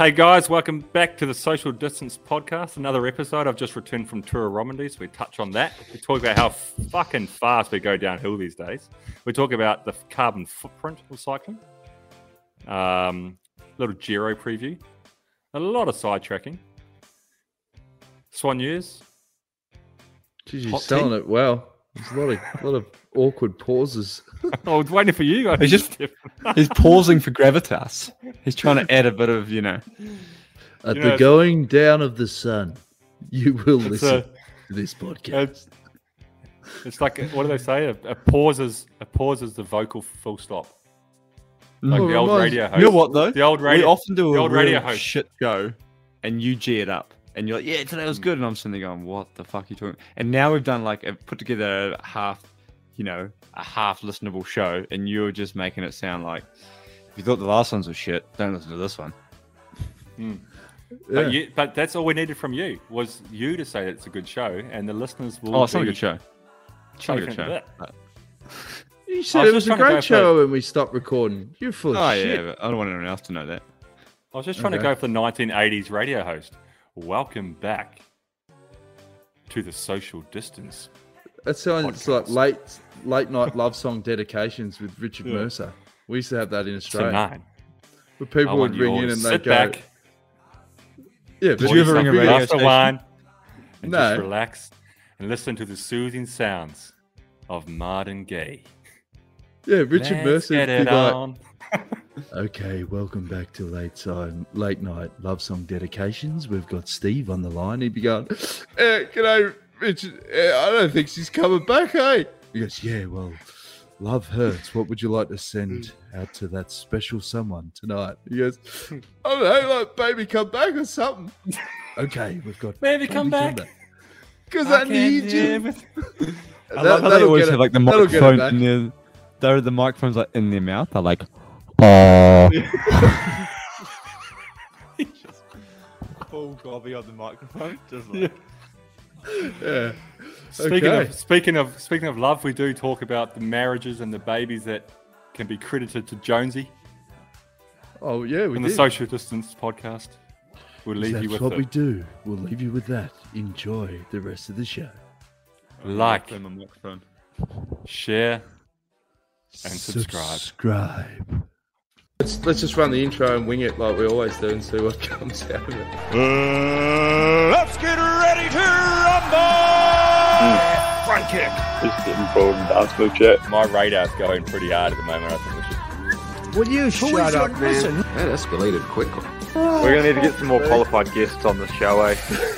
Hey guys, welcome back to the Social Distance Podcast. Another episode. I've just returned from Tour Romandy, so we touch on that. We talk about how fucking fast we go downhill these days. We talk about the carbon footprint of cycling. Little Giro preview. A lot of sidetracking. Swan News. Jeez, you're selling it well. There's a lot of awkward pauses. I was waiting for you guys. He's pausing for gravitas. He's trying to add a bit of, At the going down of the sun, you will listen to this podcast. It's like, what do they say? A pause is the vocal full stop. Like the old radio host. You know what though? The old radio. We often do a radio real host. shit show, and you G it up, and you're like, "Yeah, today was good," and I'm sitting there going, "What the fuck are you talking?" And now we've done put together a half listenable show, and you're just making it sound like if you thought the last ones were shit, don't listen to this one. Yeah. But that's all we needed from you was you to say that it's a good show, and the listeners will. Oh, it's not a good show. It's not a good show. You said it was a great show when we stopped recording. You're full of shit. Yeah, but I don't want anyone else to know that. I was just trying to go for the 1980s radio host. Welcome back to the Social Distance. That sounds like late night love song dedications with Richard Mercer. We used to have that in Australia. Tonight, Where people would ring in and they'd go, back. Yeah, Did you ever ring a radio glass of station? wine and No. just relax and listen to the soothing sounds of Martin Gaye. yeah, Richard Let's Mercer get would it be like, on. okay, welcome back to late night love song dedications. We've got Steve on the line. He'd be going, g'day, Richard. I don't think she's coming back, hey? He goes, yeah, well, love hurts. What would you like to send out to that special someone tonight? He goes, I don't know, like, baby, come back or something. Okay, we've got Baby, come back. Because I need you. I love how they always have like the microphone back. in their, the microphone's like in their mouth. They're like, oh. Full gobby on the microphone. Just like. Yeah. Speaking of love, we do talk about the marriages and the babies that can be credited to Jonesy Oh, yeah, we in did. the Social Distance Podcast. We'll leave you That's with what it. we do. We'll leave you with that. Enjoy the rest of the show. Like, Turn my microphone. share, and subscribe. Subscribe. Let's just run the intro and wing it like we always do and see what comes out of it. Let's get ready to rumble! Front kick. Just getting bored and dance move chat. My radar's going pretty hard at the moment. I think we should. Will you shut up, man? That escalated quickly. We're going to need to get some more qualified guests on the show, eh?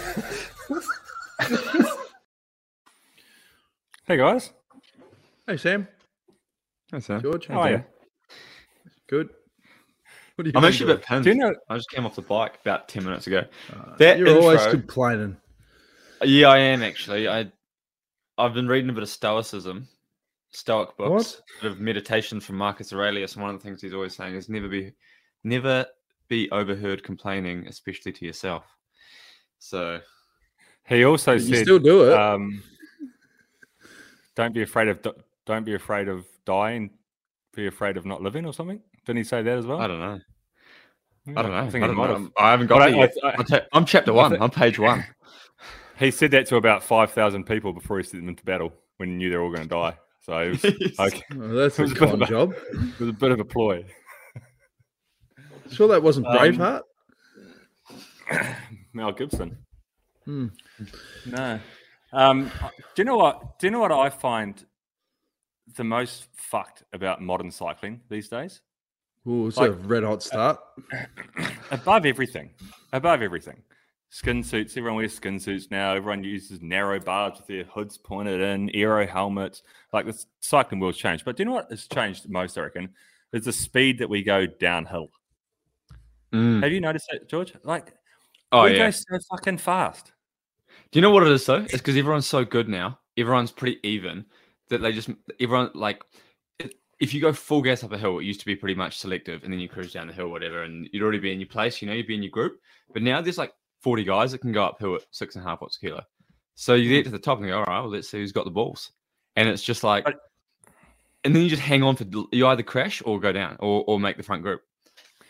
Hey guys, Hey, Sam. Hey, Sam. George. how are you? Good. What are you I'm been actually a doing? bit pinned. Do you know? I just came off the bike about 10 minutes ago. That You're intro, always complaining. yeah, I am actually. I've been reading a bit of Stoicism, Stoic books, a bit of meditation from Marcus Aurelius, and one of the things he's always saying is never be overheard complaining, especially to yourself. So He also You said, still do it. Don't be afraid of dying. Be afraid of not living, or something. Didn't he say that as well? I don't know. Yeah, I don't know. I think he might have. I haven't got But there yet. I'm chapter one. I'm page one. He said that to about 5,000 people before he sent them into battle when he knew they were all going to die. So it was, okay, Oh, that's a it was a bit con of a- job. it was a bit of a ploy. Sure that wasn't Braveheart? Mel Gibson. Hmm. No. Do you know what? Do you know what I find the most fucked about modern cycling these days? Ooh, it's Like- a red hot start. Above everything. Skin suits. Everyone wears skin suits now. Everyone uses narrow bars with their hoods pointed in, aero helmets. Like the cycling world's changed. But do you know what has changed most, I reckon? Is the speed that we go downhill. Have you noticed that, George? Like, Oh, we yeah. go so fucking fast. Do you know what it is though? It's because everyone's so good now. Everyone's pretty even that everyone like if you go full gas up a hill, it used to be pretty much selective, and then you cruise down the hill, whatever, and you'd already be in your place. You'd be in your group. But now there's like 40 guys that can go uphill at 6.5 watts a kilo. So you get to the top and go, all right, well, let's see who's got the balls. And it's just like, and then you just hang on for you either crash or go down or make the front group.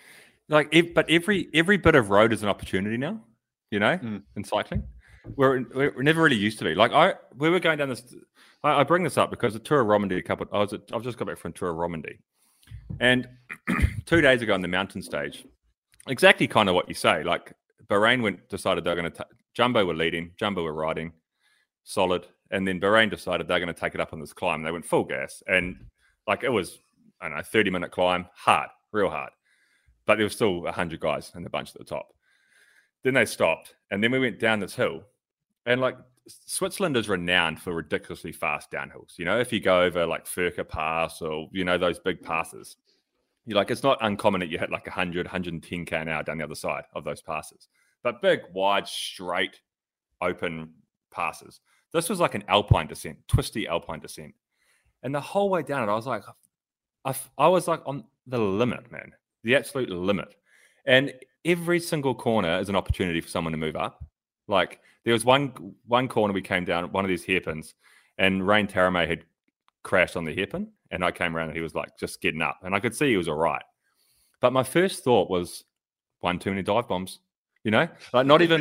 But every bit of road is an opportunity now, in cycling. We're never really used to be. We were going down this. I bring this up because the Tour of Romandy I've just got back from Tour of Romandy, and 2 days ago on the mountain stage, exactly kind of what you say. Like Bahrain decided they're going to. Jumbo were leading, Jumbo were riding, solid, and then Bahrain decided they're going to take it up on this climb. They went full gas, and it was 30-minute climb, hard, real hard. But there was still 100 guys in the bunch at the top. Then they stopped, and then we went down this hill. And Switzerland is renowned for ridiculously fast downhills. If you go over Furka Pass or, those big passes, it's not uncommon that you hit 100, 110k an hour down the other side of those passes. But big, wide, straight, open passes. This was like an alpine descent, twisty alpine descent. And the whole way down it, I was on the limit, man. The absolute limit. And every single corner is an opportunity for someone to move up. There was one corner we came down, one of these hairpins, and Rain Tarame had crashed on the hairpin, and I came around and he was just getting up. And I could see he was all right. But my first thought was, one too many dive bombs. Not even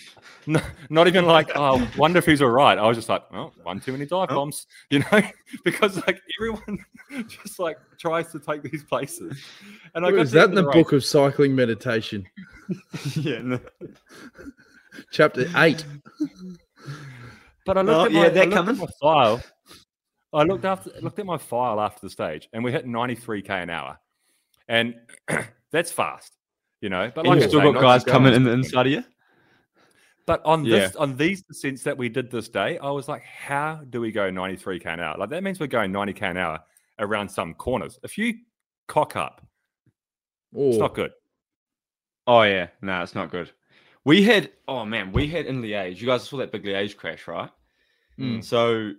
oh, wonder if he's all right. I was just one too many dive bombs, because everyone just tries to take these places. And I got is that in the book of cycling meditation? Yeah, no. Chapter 8. But I looked at my file. I looked at my file after the stage, and we hit 93k an hour, and that's fast. But you've still got guys coming in the inside of you. But on these descents that we did this day, I was like, how do we go 93k an hour? That means we're going 90k an hour around some corners. If you cock up, it's not good. Oh yeah, no, it's not good. We had in Liège. You guys saw that big Liège crash, right? So,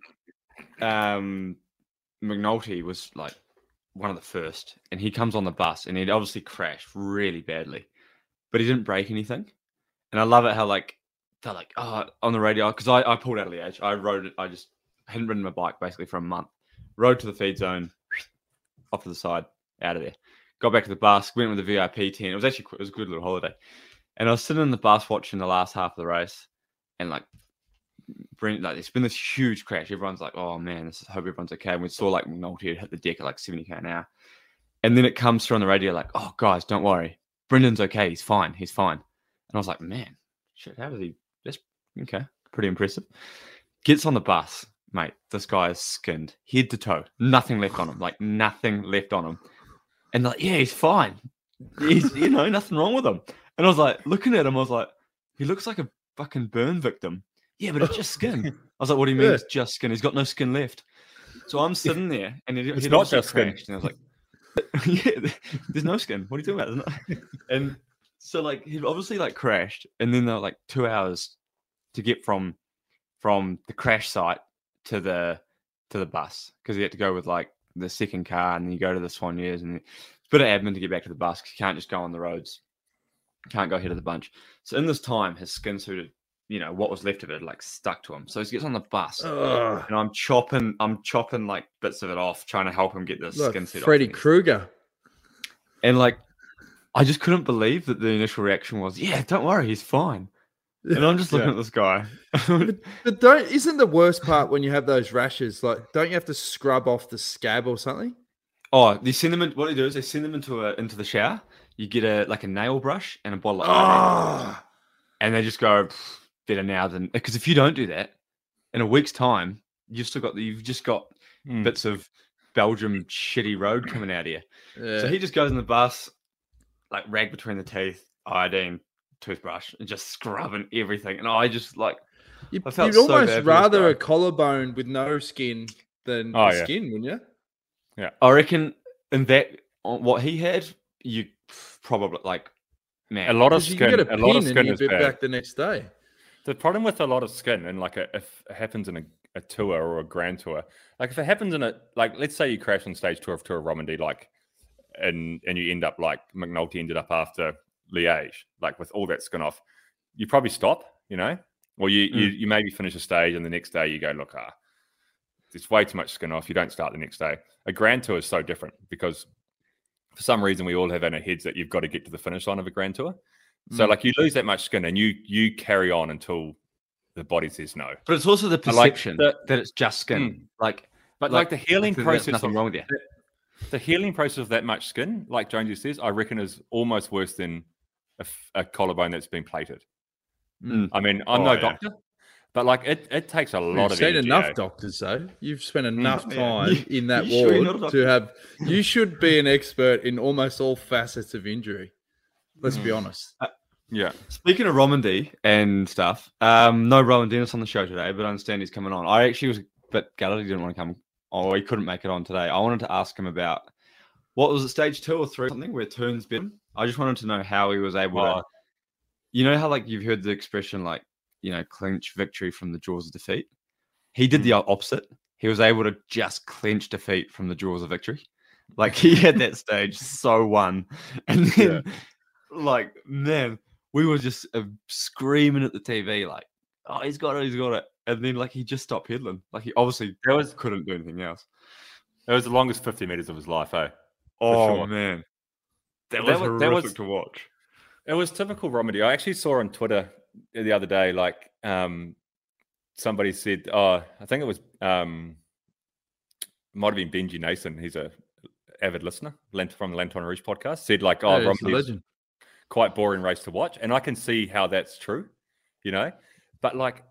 McNulty was one of the first, and he comes on the bus, and he'd obviously crashed really badly, but he didn't break anything. And I love it how they're on the radio, because I pulled out of Liège. I rode it. I just hadn't ridden my bike basically for a month. Rode to the feed zone, off to the side, out of there. Got back to the bus, went with the VIP tent. It was a good little holiday. And I was sitting in the bus watching the last half of the race, and there's been this huge crash. Everyone's like, "Oh man, I hope everyone's okay." And we saw McNulty had hit the deck at 70k an hour, and then it comes through on the radio "Oh guys, don't worry, Brendan's okay. He's fine. He's fine." And I was like, "Man, shit, how did he?" That's okay, pretty impressive. Gets on the bus, mate. This guy is skinned head to toe, nothing left on him, nothing left on him. And yeah, he's fine. He's nothing wrong with him. And I was looking at him, I was like, he looks like a fucking burn victim. Yeah, but it's just skin. I was like, what do you mean it's just skin? He's got no skin left. So I'm sitting there, and it's not just skin. And I was like, yeah, there's no skin. What are you talking about? And so he obviously crashed, and then they're 2 hours to get from the crash site to the bus, because he had to go with the second car, and then you go to the Soigneurs, and it's a bit of admin to get back to the bus, because you can't just go on the roads. Can't go ahead of the bunch. So in this time, his skin suited, what was left of it, stuck to him. So he gets on the bus, and I'm chopping bits of it off, trying to help him get this skin suit off. Freddy Krueger. And I just couldn't believe that the initial reaction was, "Yeah, don't worry, he's fine." And I'm just looking at this guy. but isn't the worst part when you have those rashes? Don't you have to scrub off the scab or something? Oh, they send them. What they do is they send them into the shower. You get a nail brush and a bottle of iodine, and they just go better now than, because if you don't do that in a week's time, you've just got bits of Belgium shitty road coming out of you. Yeah. So he just goes in the bus, rag between the teeth, iodine, toothbrush, and just scrubbing everything. And I just I felt you'd so almost bad rather a collarbone with no skin than skin, wouldn't you? Yeah, I reckon in what he had, you probably man, a lot of skin. A lot of skin is bit bad. Back the next day. The problem with a lot of skin, and if it happens in a tour or a grand tour, if it happens in let's say you crash on stage tour of Romandy, and you end up McNulty ended up after Liège, with all that skin off, you probably stop, or you maybe finish a stage, and the next day you go, look, there's way too much skin off. You don't start the next day. A grand tour is so different, because for some reason we all have in our heads that you've got to get to the finish line of a Grand Tour. So like you lose that much skin and you carry on until the body says no. But it's also the perception that it's just skin. But the healing process, nothing wrong with you. The healing process of that much skin, like Jonesy says, I reckon is almost worse than a collarbone that's been plated. I mean, I'm no doctor, but like it takes a lot of energy. You've seen enough doctors, though. You've spent enough time in that ward to have. You should be an expert in almost all facets of injury. Let's be honest. Yeah. Speaking of Romandy and stuff, no Rowan Dennis on the show today, but I understand he's coming on. I actually was a bit gutted he didn't want to come. Oh, he couldn't make it on today. I wanted to ask him about what was it, stage 2 or 3 or something where turns been. I just wanted to know how he was able to. You know how like you've heard the expression like, you know, clinch victory from the jaws of defeat? He did the opposite. He was able to just clinch defeat from the jaws of victory. Like he had that stage so won. And then like, man, we were just screaming at the TV like, oh, he's got it. And then like he just stopped pedaling. Like he obviously couldn't do anything else. It was the longest 50 meters of his life, eh? Oh, man. That was horrific to watch. It was typical Romandy. I actually saw on Twitter the other day, like somebody said, I think it was might have been Benji Nason. He's a avid listener from the Lantana Rouge podcast. Said like, Romandy's quite boring race to watch, and I can see how that's true, you know. But like,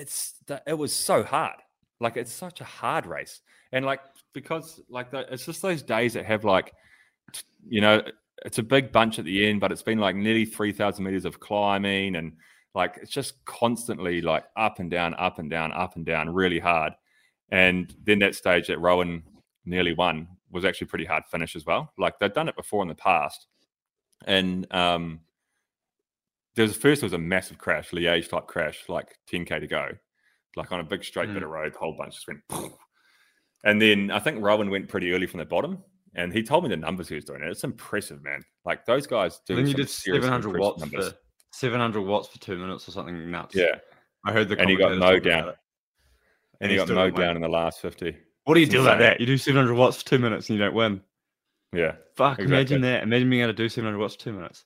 it was so hard. Like it's such a hard race, and like because like it's just those days that have like, you know. It's a big bunch at the end, but it's been like nearly 3,000 meters of climbing, and like it's just constantly like up and down, up and down, up and down, really hard. And then that stage that Rowan nearly won was actually pretty hard finish as well. Like they'd done it before in the past, and there was a massive crash, Liège type crash, like 10k to go, like on a big straight bit of road, the whole bunch just went, poof. And then I think Rowan went pretty early from the bottom. And he told me the numbers he was doing. It's impressive, man. Like those guys do. Then you did 700 watts for 700 watts for 2 minutes or something nuts. Yeah, I heard the. And he got mowed down. And he got mowed down in the last 50. What do you do like that? You do 700 watts for 2 minutes and you don't win. Yeah. Fuck! Exactly. Imagine that. Imagine being able to do 700 watts for 2 minutes.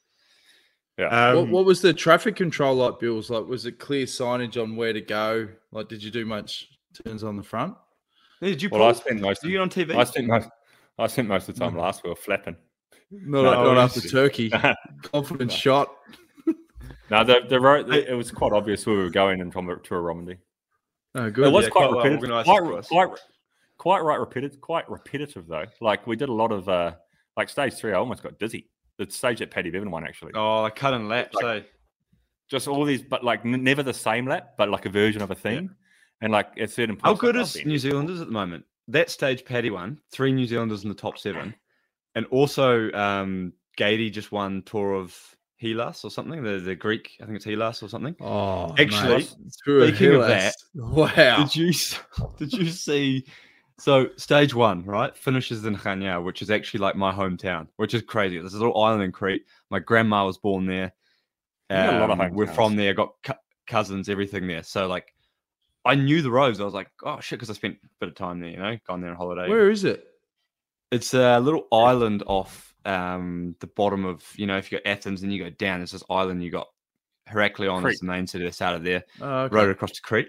Yeah. What was the traffic control like, Bills? Like, was it clear signage on where to go? Like, did you do much turns on the front? Did you? Well, I spent most. Did you get on TV? I spent most of the time last week flapping. Not after Turkey. Confident shot. No, the road. It was quite obvious where we were going and from to a Romandy. Oh, good. It was quite repetitive. Quite repetitive though. Like we did a lot of like stage 3. I almost got dizzy. The stage that Paddy Bevan won actually. Oh, cut and laps. Like, just all these, but like never the same lap, but like a version of a theme. Yeah. And like at certain points. How good is New Zealanders at the moment? That stage, Paddy won. 3 New Zealanders in the top 7. And also, Gady just won Tour of Hellas or something. The Greek, I think it's Hellas or something. Oh, actually, speaking of that, wow. Did you see? So, stage 1, right, finishes in Chania, which is actually like my hometown, which is crazy. There's a little island in Crete. My grandma was born there. We're from there, got cousins, everything there. So, like, I knew the roads. I was like, oh shit, because I spent a bit of time there, you know, gone there on holiday. Where is it? It's a little island off the bottom of, you know, if you go Athens and you go down, there's this island. You got Heraklion is the main city that's out of there. Rode across to Crete.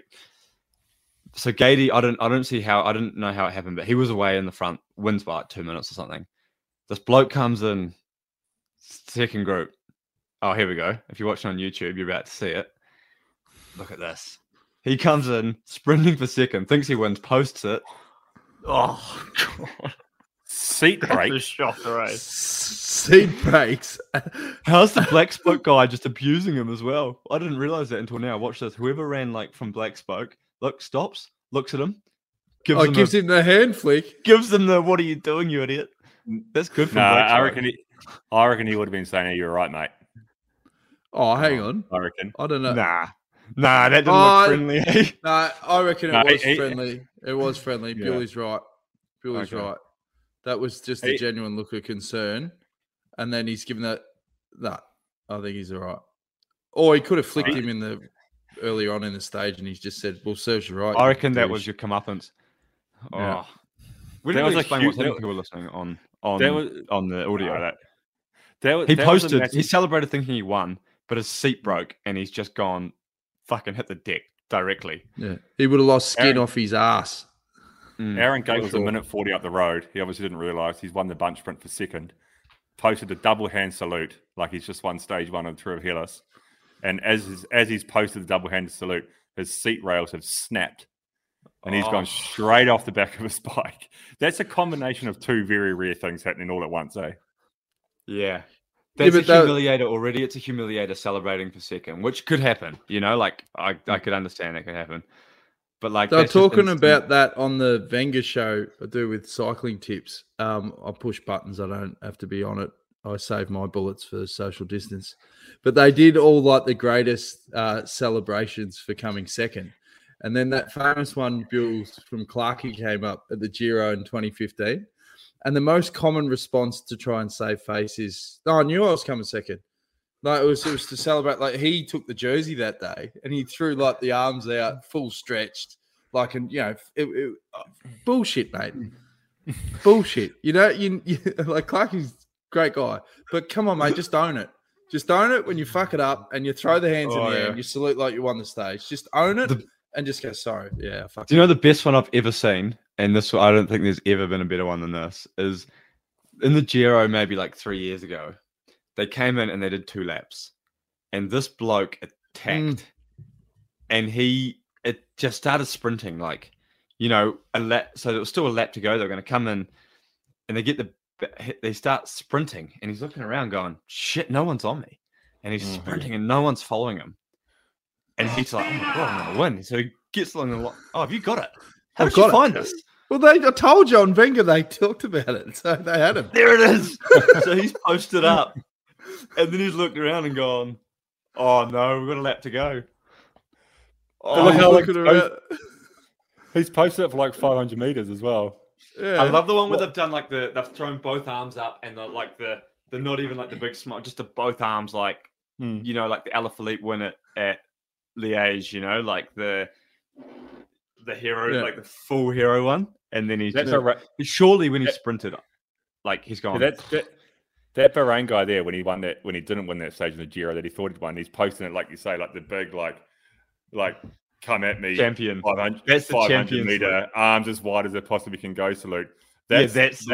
So Gady, I didn't know how it happened, but he was away in the front, wins by like 2 minutes or something. This bloke comes in, second group. Oh, here we go. If you're watching on YouTube, you're about to see it. Look at this. He comes in, sprinting for second, thinks he wins, posts it. Oh, God. Seat breaks. Shot the race. Seat breaks. How's the Black Spoke guy just abusing him as well? I didn't realize that until now. Watch this. Whoever ran like from Black Spoke, stops, looks at him, gives him the hand flick. Gives him the, what are you doing, you idiot? That's good for Black Spoke. I reckon he would have been saying, hey, you're right, mate. Oh, hang on. I reckon. I don't know. Nah, that didn't look friendly. Nah, I reckon it was friendly. It was friendly. Yeah. Billy's right. Right. That was just a genuine look of concern. And then he's given that. Nah, I think he's all right. Or he could have flicked him in the earlier on in the stage and he's just said, well, serves you right. I reckon that was your comeuppance. Oh. Yeah. We didn't really explain what's happening to people listening on on the audio. He posted. He celebrated thinking he won, but his seat broke, and he's just gone fucking hit the deck directly. Yeah, he would have lost skin off his ass. Aaron Gate was a minute 40 up the road. He obviously didn't realise he's won the bunch sprint for second. Posted a double hand salute like he's just won stage 1 of the Tour of Hellas. And as he's posted the double hand salute, his seat rails have snapped. And he's gone straight off the back of his bike. That's a combination of two very rare things happening all at once, eh? Yeah. That's a humiliator already. It's a humiliator celebrating for second, which could happen. You know, like I could understand that could happen. But like they're talking about that on the Wenger show I do with cycling tips. I push buttons. I don't have to be on it. I save my bullets for social distance. But they did all like the greatest celebrations for coming second. And then that famous one, Bills from Clarkey, came up at the Giro in 2015. And the most common response to try and save face is, I knew I was coming second. Like it was to celebrate. Like he took the jersey that day and he threw like the arms out, full stretched, like, and you know, bullshit, mate, bullshit. You know, you like Clarkey's a great guy, but come on, mate, just own it. Just own it when you fuck it up and you throw the hands in the air and you salute like you won the stage. Just own it and just go, sorry. Yeah. Do you know the best one I've ever seen? And this, I don't think there's ever been a better one than this. Is in the Giro, maybe like 3 years ago. They came in and they did 2 laps, and this bloke attacked, and it just started sprinting, like, you know, a lap. So there was still a lap to go. They're going to come in, and they start sprinting, and he's looking around, going, "Shit, no one's on me," and he's sprinting, and no one's following him, and he's like, "Oh my god, I'm going to win!" So he gets along the line. Oh, have you got it? How did you find this? Well, I told you on Wenger they talked about it, so they had him. There it is. So he's posted up. And then he's looked around and gone, "Oh no, we've got a lap to go." He's posted it for like 500 meters as well. Yeah. I love the one where they've done like they've thrown both arms up and the not even like the big smile, just the both arms, like you know, like the Alaphilippe win at Liège, you know, like the hero, like the full hero one, and then surely when he sprinted, like he's gone. That Bahrain guy there, when he didn't win that stage in the Giro that he thought he'd won, he's posting it like you say, like the big, like come at me, champion, 500, that's the 500 meter salute. Arms as wide as they possibly can go salute. That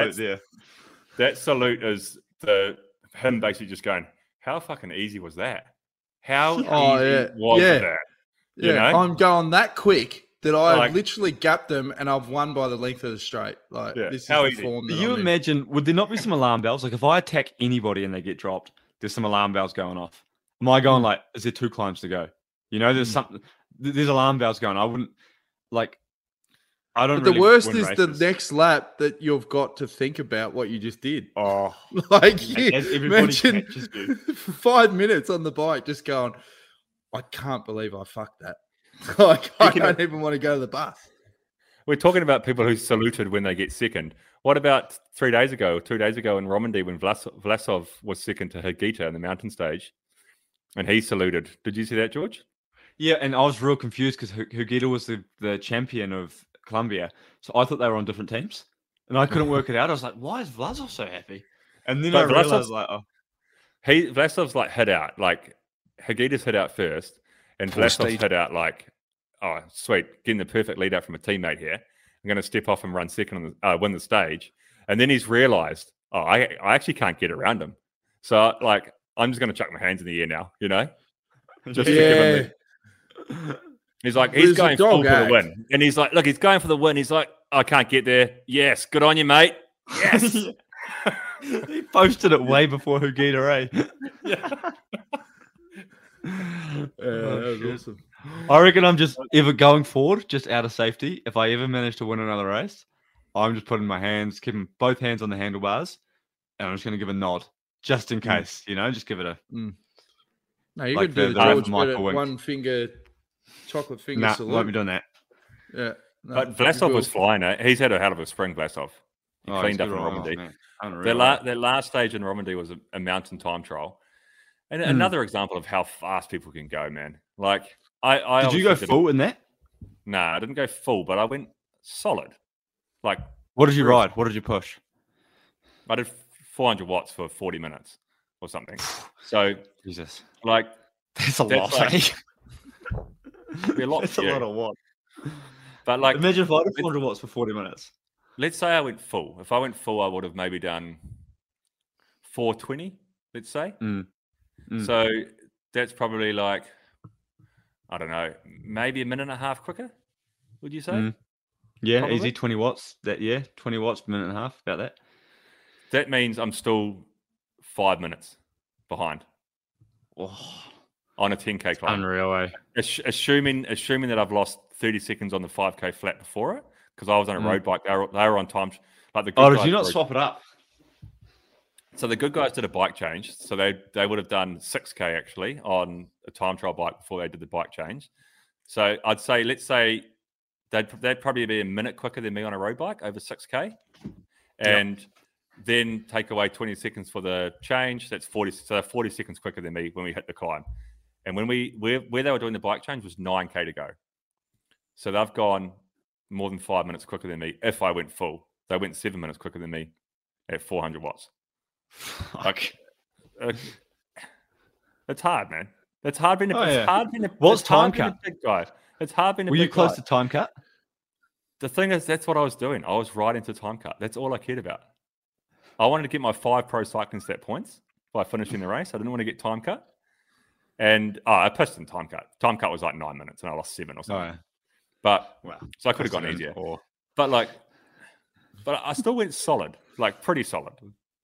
salute is him basically just going, how fucking easy was that? How easy was that? You know? I'm going that quick that I've literally gapped them and I've won by the length of the straight. Like this is the form. Do you imagine? Would there not be some alarm bells? Like if I attack anybody and they get dropped, there's some alarm bells going off. Am I going like? Is there 2 climbs to go? You know, there's something. There's alarm bells going. I wouldn't like. I don't. But the worst is the next lap that you've got to think about what you just did. Oh, like you mentioned for 5 minutes on the bike, just going, I can't believe I fucked that. Like, I don't even want to go to the bus. We're talking about people who saluted when they get second. What about 2 days ago in Romandy when Vlasov was second to Higuita in the mountain stage and he saluted? Did you see that, George? Yeah, and I was real confused because Higuita was the champion of Colombia. So I thought they were on different teams and I couldn't work it out. I was like, why is Vlasov so happy? And then I realized Vlasov's like hit out. Like Higuita's hit out first. And Vlasov's hit out like, oh, sweet, getting the perfect lead out from a teammate here. I'm going to step off and run second on win the stage. And then he's realized, I actually can't get around him. So, like, I'm just going to chuck my hands in the air now, you know? Just to give him he's like, he's going full for the win. And he's like, look, he's going for the win. He's like, I can't get there. Yes, good on you, mate. Yes. He posted it way before Higuita, eh? Yeah. That was awesome. I reckon I'm just ever going forward, just out of safety. If I ever manage to win another race, I'm just putting my hands, keeping both hands on the handlebars, and I'm just going to give a nod, just in case, you know, just give it a. No, you could do the George Bennett 1 finger, chocolate finger salute. Won't be doing that. Yeah, but Vlasov was flying. He's had a hell of a spring, Vlasov. He cleaned up in Romandy. That last stage in Romandy was a mountain time trial. And another example of how fast people can go, man. Like, I did you go full in that? Nah, I didn't go full, but I went solid. Like, what did you ride? What did you push? I did 400 watts for 40 minutes or something. So, Jesus, like, that's a That's lot. like- it'd be a lot That's for a you. lot of watts. But like, Imagine if I did 400 watts for 40 minutes. let's say I went full. If I went full, I would have maybe done 420, let's say. Mm. So that's probably like, I don't know, maybe a minute and a half quicker, would you say? Mm. Yeah, Probably. easy 20 watts. 20 watts per minute and a half. About that. That means I'm still 5 minutes behind Oh, on a 10K climb. unreal, eh? Assuming that I've lost 30 seconds on the 5K flat before it, because I was on a road bike. They were on time. Like the good Oh, did guys you not were- swap it up? So the good guys did a bike change. So they would have done 6K actually on a time trial bike before they did the bike change. So I'd say, let's say they'd probably be a minute quicker than me on a road bike over 6K. And then take away 20 seconds for the change. That's 40. So they're 40 seconds quicker than me when we hit the climb. And when where they were doing the bike change was 9K to go. So they've gone more than 5 minutes quicker than me if I went full. They went 7 minutes quicker than me at 400 watts. Like, it's hard, man. It's hard being a, Oh, it's yeah. hard being a, What's it's hard time being a cut? big guy. It's hard being a Were big you close guy. to time cut? The thing is, that's what I was doing. I was right into time cut. That's all I cared about. I wanted to get my 5 pro cycling stat points by finishing the race. I didn't want to get time cut. And I pissed in time cut. Time cut was like 9 minutes and I lost 7 or something. yeah. But Wow. so I could have gone easier. But I still went solid, like pretty solid.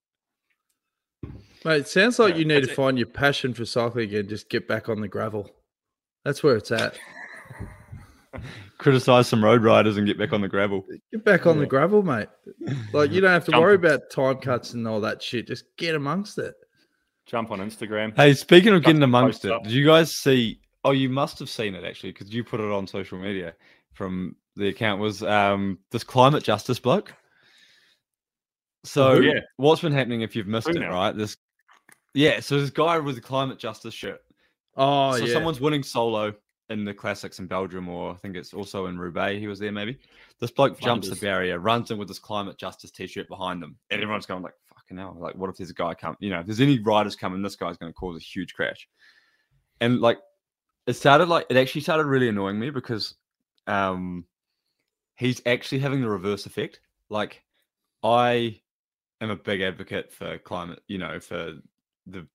Mate, it sounds like Yeah, you need to that's it. find your passion for cycling again. Just get back on the gravel. That's where it's at. Criticize some road riders and get back on the gravel. Get back on the gravel, mate. Like, you don't have to Jump. worry about time cuts and all that shit. Just get amongst it. Jump on Instagram. Hey, speaking of Chuck getting some amongst posts it, up. did you guys see? Oh, you must have seen it actually because you put it on social media from the account. Was this climate justice bloke? So Yeah. what's been happening if you've missed Who it, now? right? So this guy with the climate justice shirt. Oh, So yeah. someone's winning solo in the classics in Belgium, or I think it's also in Roubaix. He was there maybe. This bloke jumps the Flanders. barrier, runs in with this climate justice t-shirt behind them, and everyone's going like, "Fucking hell!" Like, what if there's a guy come? You know, if there's any riders coming, this guy's going to cause a huge crash. And like, it actually started really annoying me because, he's actually having the reverse effect. Like, I am a big advocate for climate. You know, for the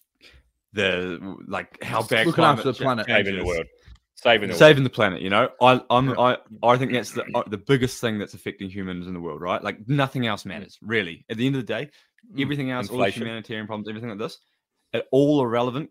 like how bad Looking climate after the planet. change Saving the is. world. Saving the world. Saving the planet, you know. I think that's the biggest thing that's affecting humans in the world, right? Like nothing else matters, really. At the end of the day, everything else, all the Inflation. humanitarian problems, everything like this, they're all irrelevant.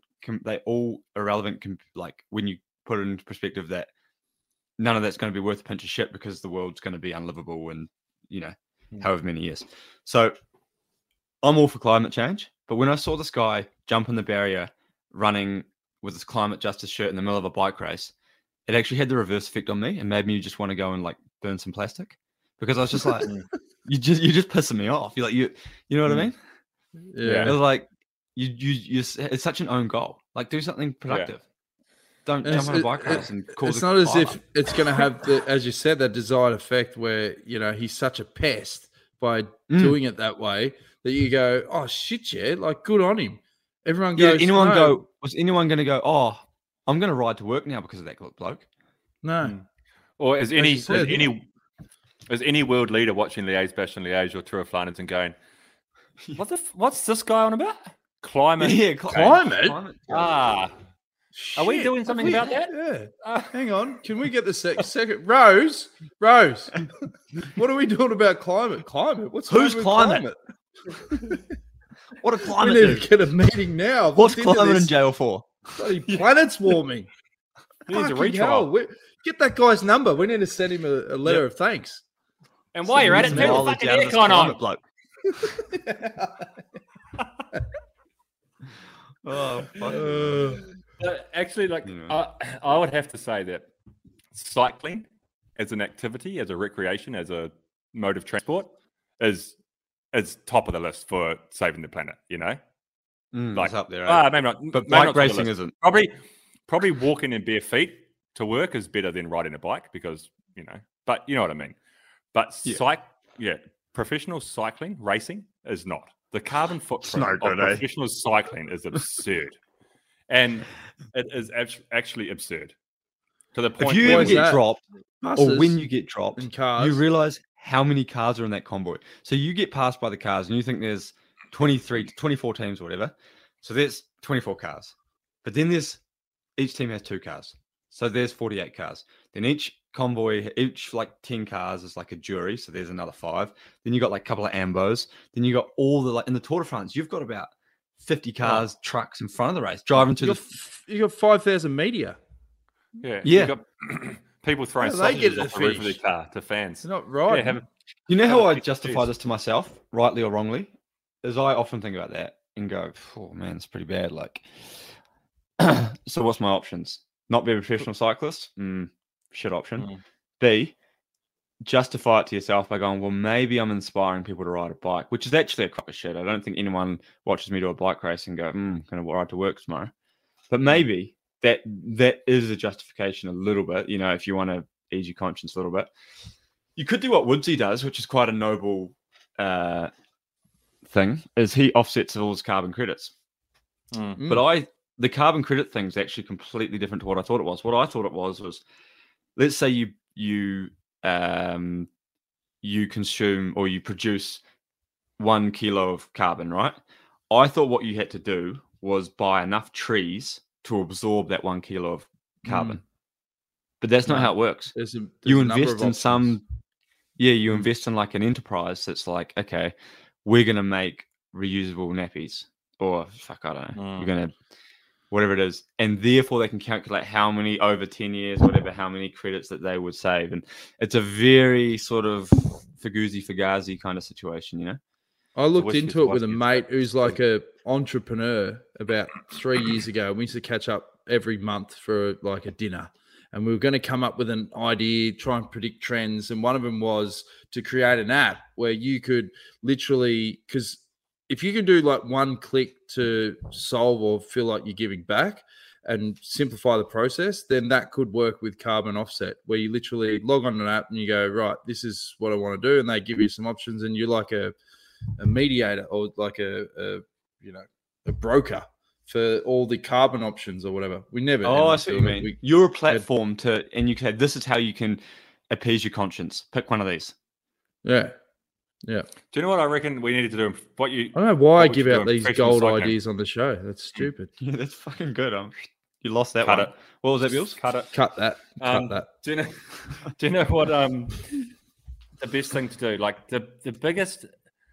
Like when you put it into perspective that none of that's going to be worth a pinch of shit because the world's going to be unlivable in, however many years. So I'm all for climate change. But when I saw this guy jump in the barrier running with his climate justice shirt in the middle of a bike race, it actually had the reverse effect on me and made me just want to go and like burn some plastic because I was just like, you're just pissing me off. You're like, you know what I mean? Yeah. It was like, it's such an own goal. Like do something productive. Don't And jump on a bike race and cause it's a not as fire. if it's going to have the, as you said, that desired effect where he's such a pest by doing it that way that you go, oh shit, yeah, like good on him. Everyone goes, was anyone going to go, oh, I'm going to ride to work now because of that bloke? No, Or is any you said. is any world leader watching Liège, Bastogne Liège or Tour of Flanders and going, what's this guy on about? Climate. Yeah, Climate? Ah, are we Shit, doing something have about that? Yeah. Hang on, can we get the second Rose? What are we doing about climate? What's Who's going with climate? What a We climate need dude. to get a meeting now. I've What's looked into climate in this. jail for? Bloody planet's warming. He needs a Fucking retrial. hell, get that guy's number. We need to send him a letter of thanks. And while you're at it, Some turn the knowledge fucking out of this aircon climate on. bloke. Oh, fuck. But actually, like, Yeah. I would have to say that cycling as an activity, as a recreation, as a mode of transport is top of the list for saving the planet, Like, It's up there, eh? maybe not. But maybe not bike top of the racing list. isn't. Probably walking in bare feet to work is better than riding a bike because, but you know what I mean. But Yeah. professional cycling racing is not. The carbon footprint no of good, eh? professional cycling is absurd, and it is actually absurd to the point If you where ever is get that? dropped, Buses or when you get dropped, and cars. you realize how many cars are in that convoy. So you get passed by the cars and you think there's 23 to 24 teams or whatever. So there's 24 cars. But then each team has 2 cars. So there's 48 cars. Then each convoy, each like 10 cars is like a jury. So there's another 5. Then you got like a couple of ambos. Then you got all the, like in the Tour de France, you've got about 50 cars, trucks in front of the race, driving to you got 5,000 media. yeah, Yeah. you've got people throwing How do they get sausages to off the roof of their finish? car to fans. It's not right. Yeah, You know how Have a I piece of justify cheese. this to myself, rightly or wrongly, is I often think about that and go, "Oh man, it's pretty bad." Like, so what's my options? Not be a professional cyclist? Shit option. Mm. B, justify it to yourself by going, "Well, maybe I'm inspiring people to ride a bike," which is actually a crock of shit. I don't think anyone watches me do a bike race and go, "I'm going to ride to work tomorrow." But maybe that is a justification a little bit. You know, if you want to ease your conscience a little bit. You could do what Woodsy does, which is quite a noble thing, is he offsets all his carbon credits. Mm. But the carbon credit thing is actually completely different to what I thought it was. What I thought it was let's say you consume or you produce 1 kilo of carbon, right? I thought what you had to do was buy enough trees to absorb that 1 kilo of carbon. But that's not No. how it works. There's You a number invest of in options. some, you invest in like an enterprise that's like, okay, we're going to make reusable nappies, or fuck, I don't know, we're going to, whatever it is. And therefore they can calculate how many over 10 years, whatever, how many credits that they would save. And it's a very sort of Fugazi kind of situation, you know? I looked whiskey- into it with a whiskey- mate who's like a entrepreneur about 3 years ago. We used to catch up every month for like a dinner, and we were going to come up with an idea, try and predict trends. And one of them was to create an app where you could literally, because if you can do like one click to solve or feel like you're giving back and simplify the process, then that could work with carbon offset, where you literally log on an app and you go, right, this is what I want to do. And they give you some options, and you're like a mediator or like a broker for all the carbon options or whatever. We never. Oh, ended I up see what you doing it. mean. You're a platform and you can, this is how you can appease your conscience. Pick one of these. Yeah. Do you know what I reckon we needed to do? I don't know why I What give would you out do in these professional gold cycling? ideas on the show. That's stupid. Yeah, that's fucking good. You lost that Cut one. it. What was that, Bills? Cut it. Cut that. Um, Cut that. Do you know what the best thing to do? Like the biggest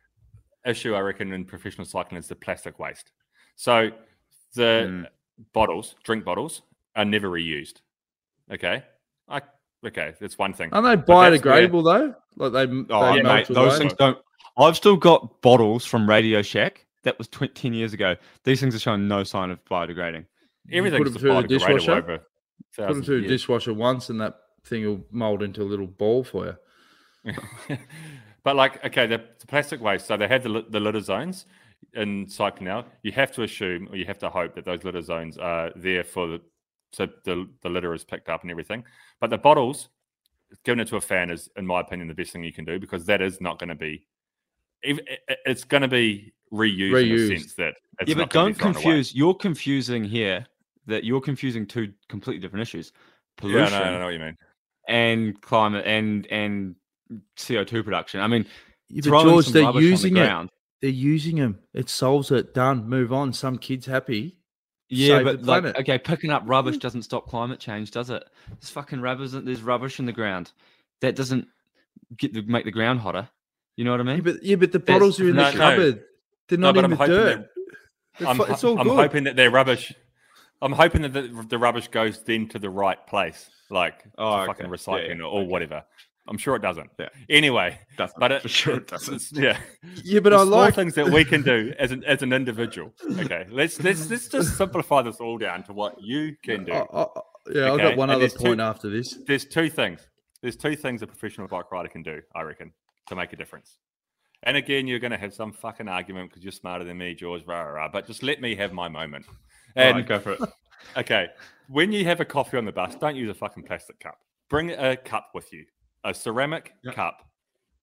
issue I reckon in professional cycling is the plastic waste. So the drink bottles are never reused. Okay. Okay, that's one thing. Aren't they But that's where- biodegradable though? Like they Yeah, melt mate, those away? things don't. I've still got bottles from Radio Shack. That was 10 years ago. These things are showing no sign of biodegrading. Everything's them through the biodegradable dishwasher? over Put them thousands through of the years. dishwasher once, and that thing will mold into a little ball for you. But like, okay, the plastic waste. So they have the litter zones in cycling now. You have to assume, or you have to hope that those litter zones are there so the litter is picked up and everything. But the bottles, giving it to a fan is, in my opinion, the best thing you can do, because that is not going to be. It's going to be reused in the sense that it's Yeah, not but gonna don't be thrown away. confuse. You're confusing here. That you're confusing two completely different issues: pollution Yeah, no, I know what you mean. and climate and CO2 production. I mean, Yeah, but throwing George, some they're rubbish on the using it. ground. They're using them. It solves it. Done. Move on. Some kid's happy. Yeah, Save but the like, planet. okay, picking up rubbish doesn't stop climate change, does it? There's fucking rubbish. There's rubbish in the ground. That doesn't make the ground hotter. You know what I mean? But the bottles are in the No, no. cupboard. They're not but in I'm the hoping dirt. It's all I'm good. hoping that their rubbish. I'm hoping that the rubbish goes then to the right place, like to okay. fucking Yeah, recycling yeah, or okay. whatever. I'm sure it doesn't. Yeah. Anyway, Doesn't. but For sure it doesn't. Yeah. Yeah, but The I small like. things that we can do as an individual. Okay, let's just simplify this all down to what you can do. I've Okay, got one and other there's point two- after this. There's two things. There's two things a professional bike rider can do, I reckon, to make a difference. And again, you're going to have some fucking argument because you're smarter than me, George. Rah, rah, rah, but just let me have my moment. All And right, go for it. okay, when you have a coffee on the bus, don't use a fucking plastic cup. Bring a cup with you, a ceramic cup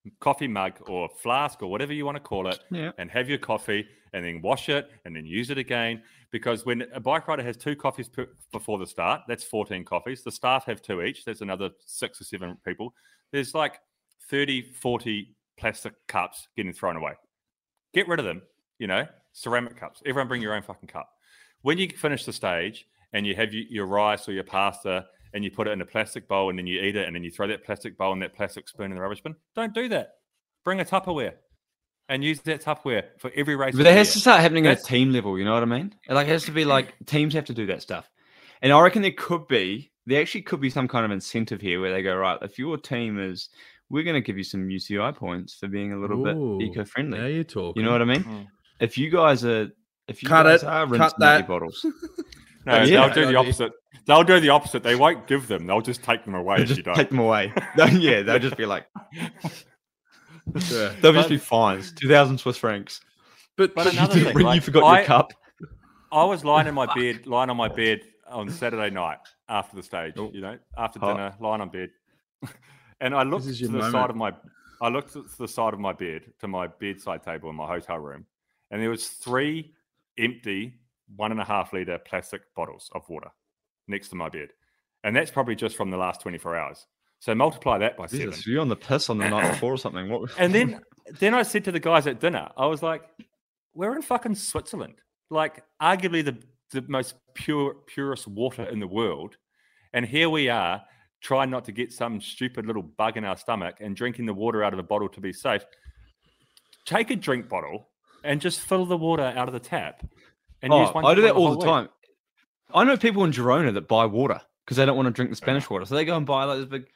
coffee mug or flask or whatever you want to call it, Yeah. and have your coffee and then wash it and then use it again. Because when a bike rider has 2 coffees before the start, that's 14 coffees. The staff have 2 each. That's another 6 or 7 people. There's like 30, 40 plastic cups getting thrown away. Get rid of them, ceramic cups. Everyone bring your own fucking cup. When you finish the stage and you have your rice or your pasta and you put it in a plastic bowl and then you eat it and then you throw that plastic bowl and that plastic spoon in the rubbish bin, don't do that. Bring a Tupperware and use that Tupperware for every race. But that has to start happening at a team level, you know what I mean? Like, it has to be like teams have to do that stuff. And I reckon there actually could be some kind of incentive here where they go, right, if your team is, we're going to give you some UCI points for being a little bit eco-friendly. Now you're talking. You know what I mean? Mm. If you guys are rinsing out your bottles. No, they'll do the opposite. They'll do the opposite. They won't give them. They'll just take them away if you don't. Take them away. They'll just be like... They'll just be fines. 2,000 Swiss francs. But another thing, you forgot your cup. I was lying on my bed on Saturday night after the stage, after dinner, lying on bed. And I looked to the side of my bed, to my bedside table in my hotel room, and there was 3 empty 1.5 litre plastic bottles of water next to my bed. And that's probably just from the last 24 hours. So multiply that by 7. You're on the piss on the night before or something. And then I said to the guys at dinner, I was like, we're in fucking Switzerland. Like, arguably the most purest water in the world. And here we are trying not to get some stupid little bug in our stomach and drinking the water out of a bottle to be safe. Take a drink bottle and just fill the water out of the tap. And use one. I do that all the week. time. I know people in Girona that buy water because they don't want to drink the Spanish water. So they go and buy like this big...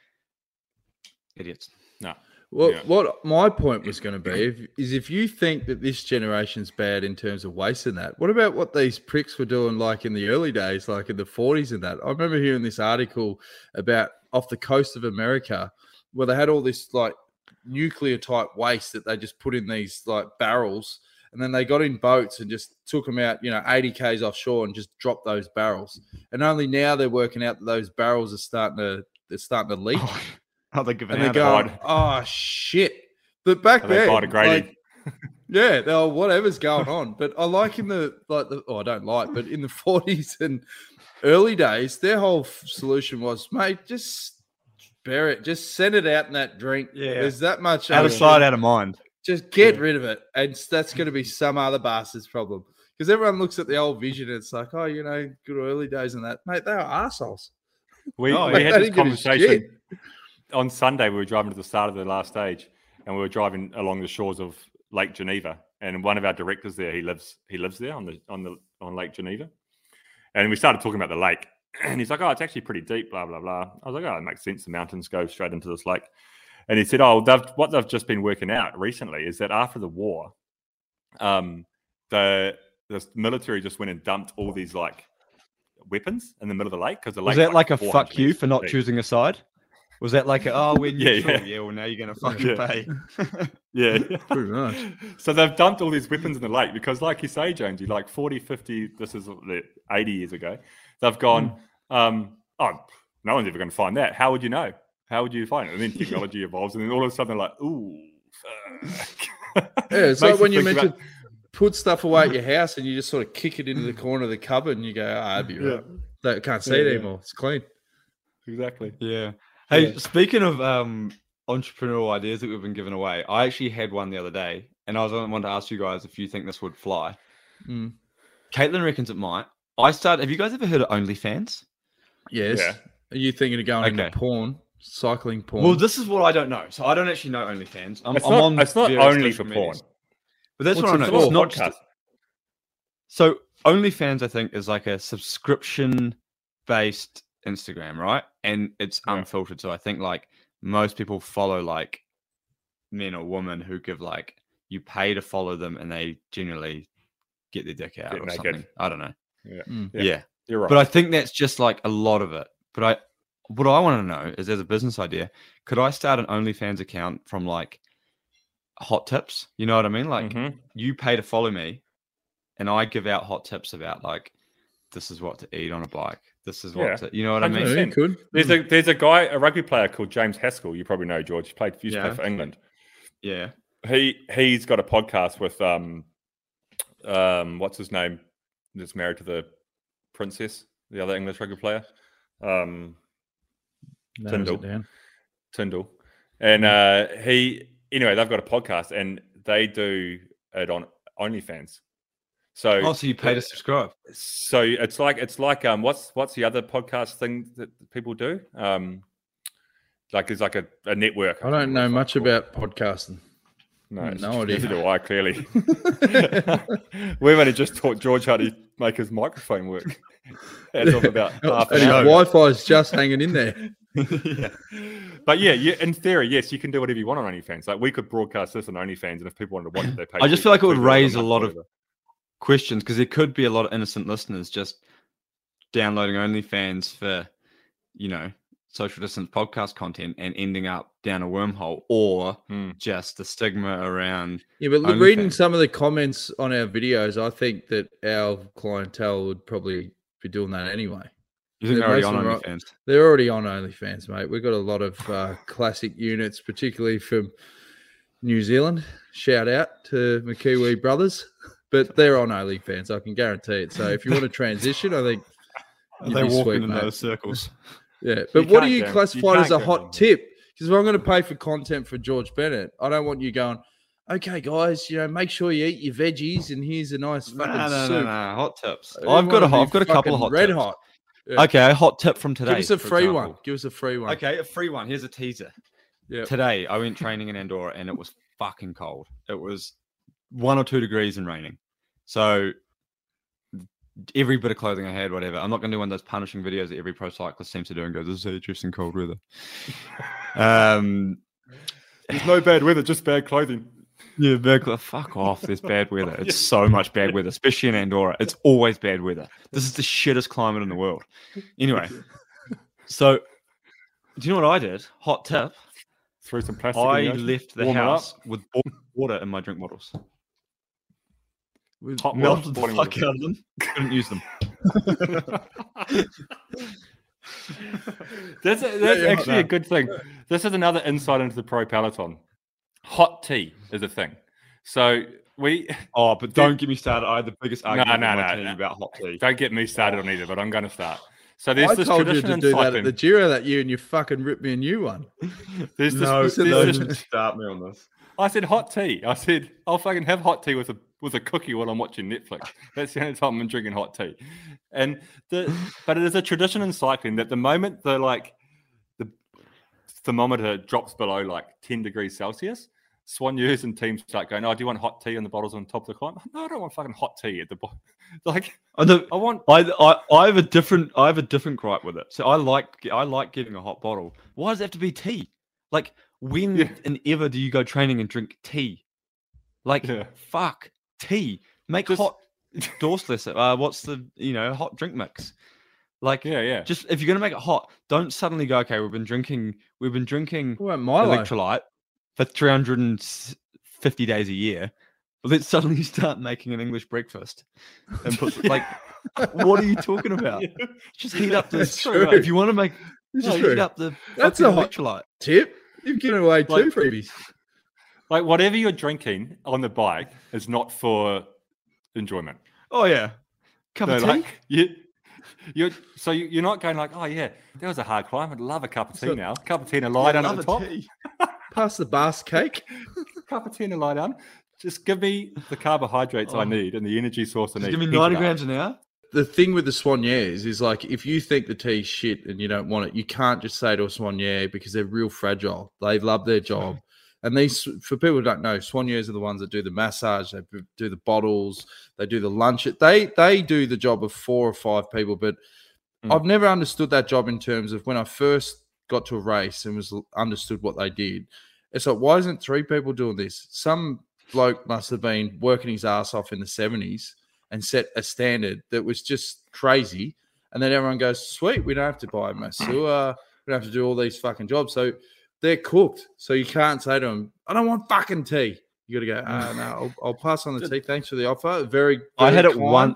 Idiots. No. Well, what my point was going to be is if you think that this generation's bad in terms of waste and that, what about what these pricks were doing like in the early days, like in the 40s and that? I remember hearing this article about off the coast of America where they had all this like nuclear type waste that they just put in these like barrels, and then they got in boats and just took them out, 80 k's offshore and just dropped those barrels. And only now they're working out that those barrels are starting to leak. Oh, they're giving and they're going, oh shit! But back then, like, whatever's going on. But I like I don't like, but in the 40s and early days, their whole solution was, mate, just bury it, just send it out in that drink. Yeah, there's that much out of sight, out of mind. Just get rid of it, and that's going to be some other bastard's problem because everyone looks at the old vision and it's like, oh, good early days and that, mate. They are arseholes. We had this conversation. On Sunday, we were driving to the start of the last stage, and we were driving along the shores of Lake Geneva. And one of our directors there, he lives there on Lake Geneva. And we started talking about the lake, and he's like, "Oh, it's actually pretty deep." Blah blah blah. I was like, "Oh, it makes sense. The mountains go straight into this lake." And he said, "Oh, what they've just been working out recently is that after the war, the military just went and dumped all these like weapons in the middle of the lake because the lake was that like a fuck you for not choosing a side." Was that like, we're neutral? Yeah, well, now you're going to fucking pay. Yeah. Pretty much. So they've dumped all these weapons in the lake because, like you say, Jonesy, like 40, 50, this is 80 years ago, they've gone, no one's ever going to find that. How would you know? How would you find it? And then technology evolves, and then all of a sudden they're like, ooh, fuck. Yeah, it's like when you mentioned put stuff away at your house and you just sort of kick it into the corner of the cupboard and you go, I'd be right. They can't see it anymore. It's clean. Exactly. Yeah. Hey, speaking of entrepreneurial ideas that we've been giving away, I actually had one the other day, and I wanted to ask you guys if you think this would fly. Caitlin reckons it might. Have you guys ever heard of OnlyFans? Yes. Yeah. Are you thinking of going into porn, cycling porn? Well, this is what I don't know. So I don't actually know OnlyFans. It's not only for porn. But that's what I know. It's not just... So OnlyFans, I think, is like a subscription-based Instagram, right? And it's unfiltered. So I think like most people follow like men or women who give like you pay to follow them and they generally get their dick out or something. I don't know. Yeah. You're right. But I think that's just like a lot of it. But what I want to know is, as a business idea, could I start an OnlyFans account from like hot tips? You know what I mean? Like you pay to follow me and I give out hot tips about like, this is what to eat on a bike. This is what to, you know what I mean? Yeah, could. There's a guy, a rugby player called James Haskell. You probably know, George. He used to play for England. Yeah. He's got a podcast with what's his name? That's married to the princess, the other English rugby player. Tyndall. And anyway, they've got a podcast and they do it on OnlyFans. So you pay to subscribe. So it's like what's the other podcast thing that people do? It's like a network. I don't know much about podcasting. No idea. Neither do I, clearly. We've only just taught George how to make his microphone work. As of about half an his hour. Wi-Fi is just hanging in there. Yeah. But yeah, in theory, yes, you can do whatever you want on OnlyFans. Like we could broadcast this on OnlyFans, and if people wanted to watch it, they pay. I just feel like it would $2 raise a month, lot of whatever. questions because there could be a lot of innocent listeners just downloading OnlyFans for, social distance podcast content and ending up down a wormhole, or just the stigma around. Yeah, but OnlyFans. reading some of the comments on our videos, I think that our clientele would probably be doing that anyway. You think they're already on Most of OnlyFans? They're already on OnlyFans, mate. We've got a lot of classic units, particularly from New Zealand. Shout out to my Kiwi brothers. But they're on OnlyFans, I can guarantee it. So if you want to transition, I think They're be walking sweet, in mate. those circles. Yeah, but You what do can't you go- classify you as a can't go hot wrong. tip? Because if I'm going to pay for content for George Bennett, I don't want you going, okay, guys, make sure you eat your veggies and here's a nice fucking soup. No. Hot tips. We I've got wanna be a couple of fucking hot red tips. hot. Yeah. Okay, a hot tip from today. Give us a for free example. one. Give us a free one. Okay, a free one. Here's a teaser. Yeah. Today, I went training in Andorra and it was fucking cold. It was 1 or 2 degrees and raining. So every bit of clothing I had, whatever. I'm not going to do one of those punishing videos that every pro cyclist seems to do and go, this is just in cold weather. There's no bad weather, just bad clothing. Yeah, fuck off. There's bad weather. It's so much bad weather, especially in Andorra. It's always bad weather. This is the shittest climate in the world. Anyway, so do you know what I did? Hot tip. Threw some plastic. I in the ocean, left the warm it up. house with boiling water in my drink bottles. Hot Melted the boiling fuck water. out of them. Couldn't use them. That's actually a good thing. This is another insight into the pro peloton. Hot tea is a thing. So we Oh, but don't get me started. I had the biggest argument with my team no. about hot tea. don't get me started on either, but I'm going to start. So there's I this told you tradition to in do that at cycling. the Giro that year and you fucking ripped me a new one. There's this, No, there's don't this- even start me on this. I said hot tea. I said I'll fucking have hot tea with a cookie while I'm watching Netflix. That's the only time I'm drinking hot tea. But it is a tradition in cycling that the moment the thermometer drops below like 10 degrees Celsius, Soigneurs and teams start going, "Oh, do you want hot tea in the bottles on top of the climb?" No, I don't want fucking hot tea at the bottom. Like I want. I have a different gripe with it. So I like getting a hot bottle. Why does it have to be tea? Like when and ever do you go training and drink tea? Like fuck tea. Make Just- hot Dorsless. What's the hot drink mix? Like Yeah. just if you're gonna make it hot, don't suddenly go, okay, we've been drinking What about Milo? electrolyte for 350 days a year. Well, let's suddenly start making an English breakfast and put like, what are you talking about? Just heat up the. That's true. If you want to make, It's heat true. up the. That's fucking a hot electrolyte. tip. You've given away Like- 2 freebies. Like whatever you're drinking on the bike is not for enjoyment. Oh yeah, cup So of tea. like you're not going like, oh yeah, that was a hard climb. I'd love a cup of tea So- now. Cup of tea and a lie down at the top. Pass the Basque cake. Cup of tea and a lie down. Just give me the carbohydrates I need and the energy source I need. Just give me Heat it 90 up. grams an hour. The thing with the Soigneurs is like, if you think the tea's shit and you don't want it, you can't just say to a Soigneur because they're real fragile. They love their job. And these, for people who don't know, Soigneurs are the ones that do the massage, they do the bottles, they do the lunch. They do the job of 4 or 5 people. But I've never understood that job in terms of when I first got to a race and was understood what they did. It's like, why isn't 3 people doing this? Some bloke must have been working his ass off in the 70s and set a standard that was just crazy. And then everyone goes, sweet, we don't have to buy a masseur. We don't have to do all these fucking jobs. So they're cooked. So you can't say to them, I don't want fucking tea. You got to go, no, I'll pass on the tea. Thanks for the offer. I had it kind.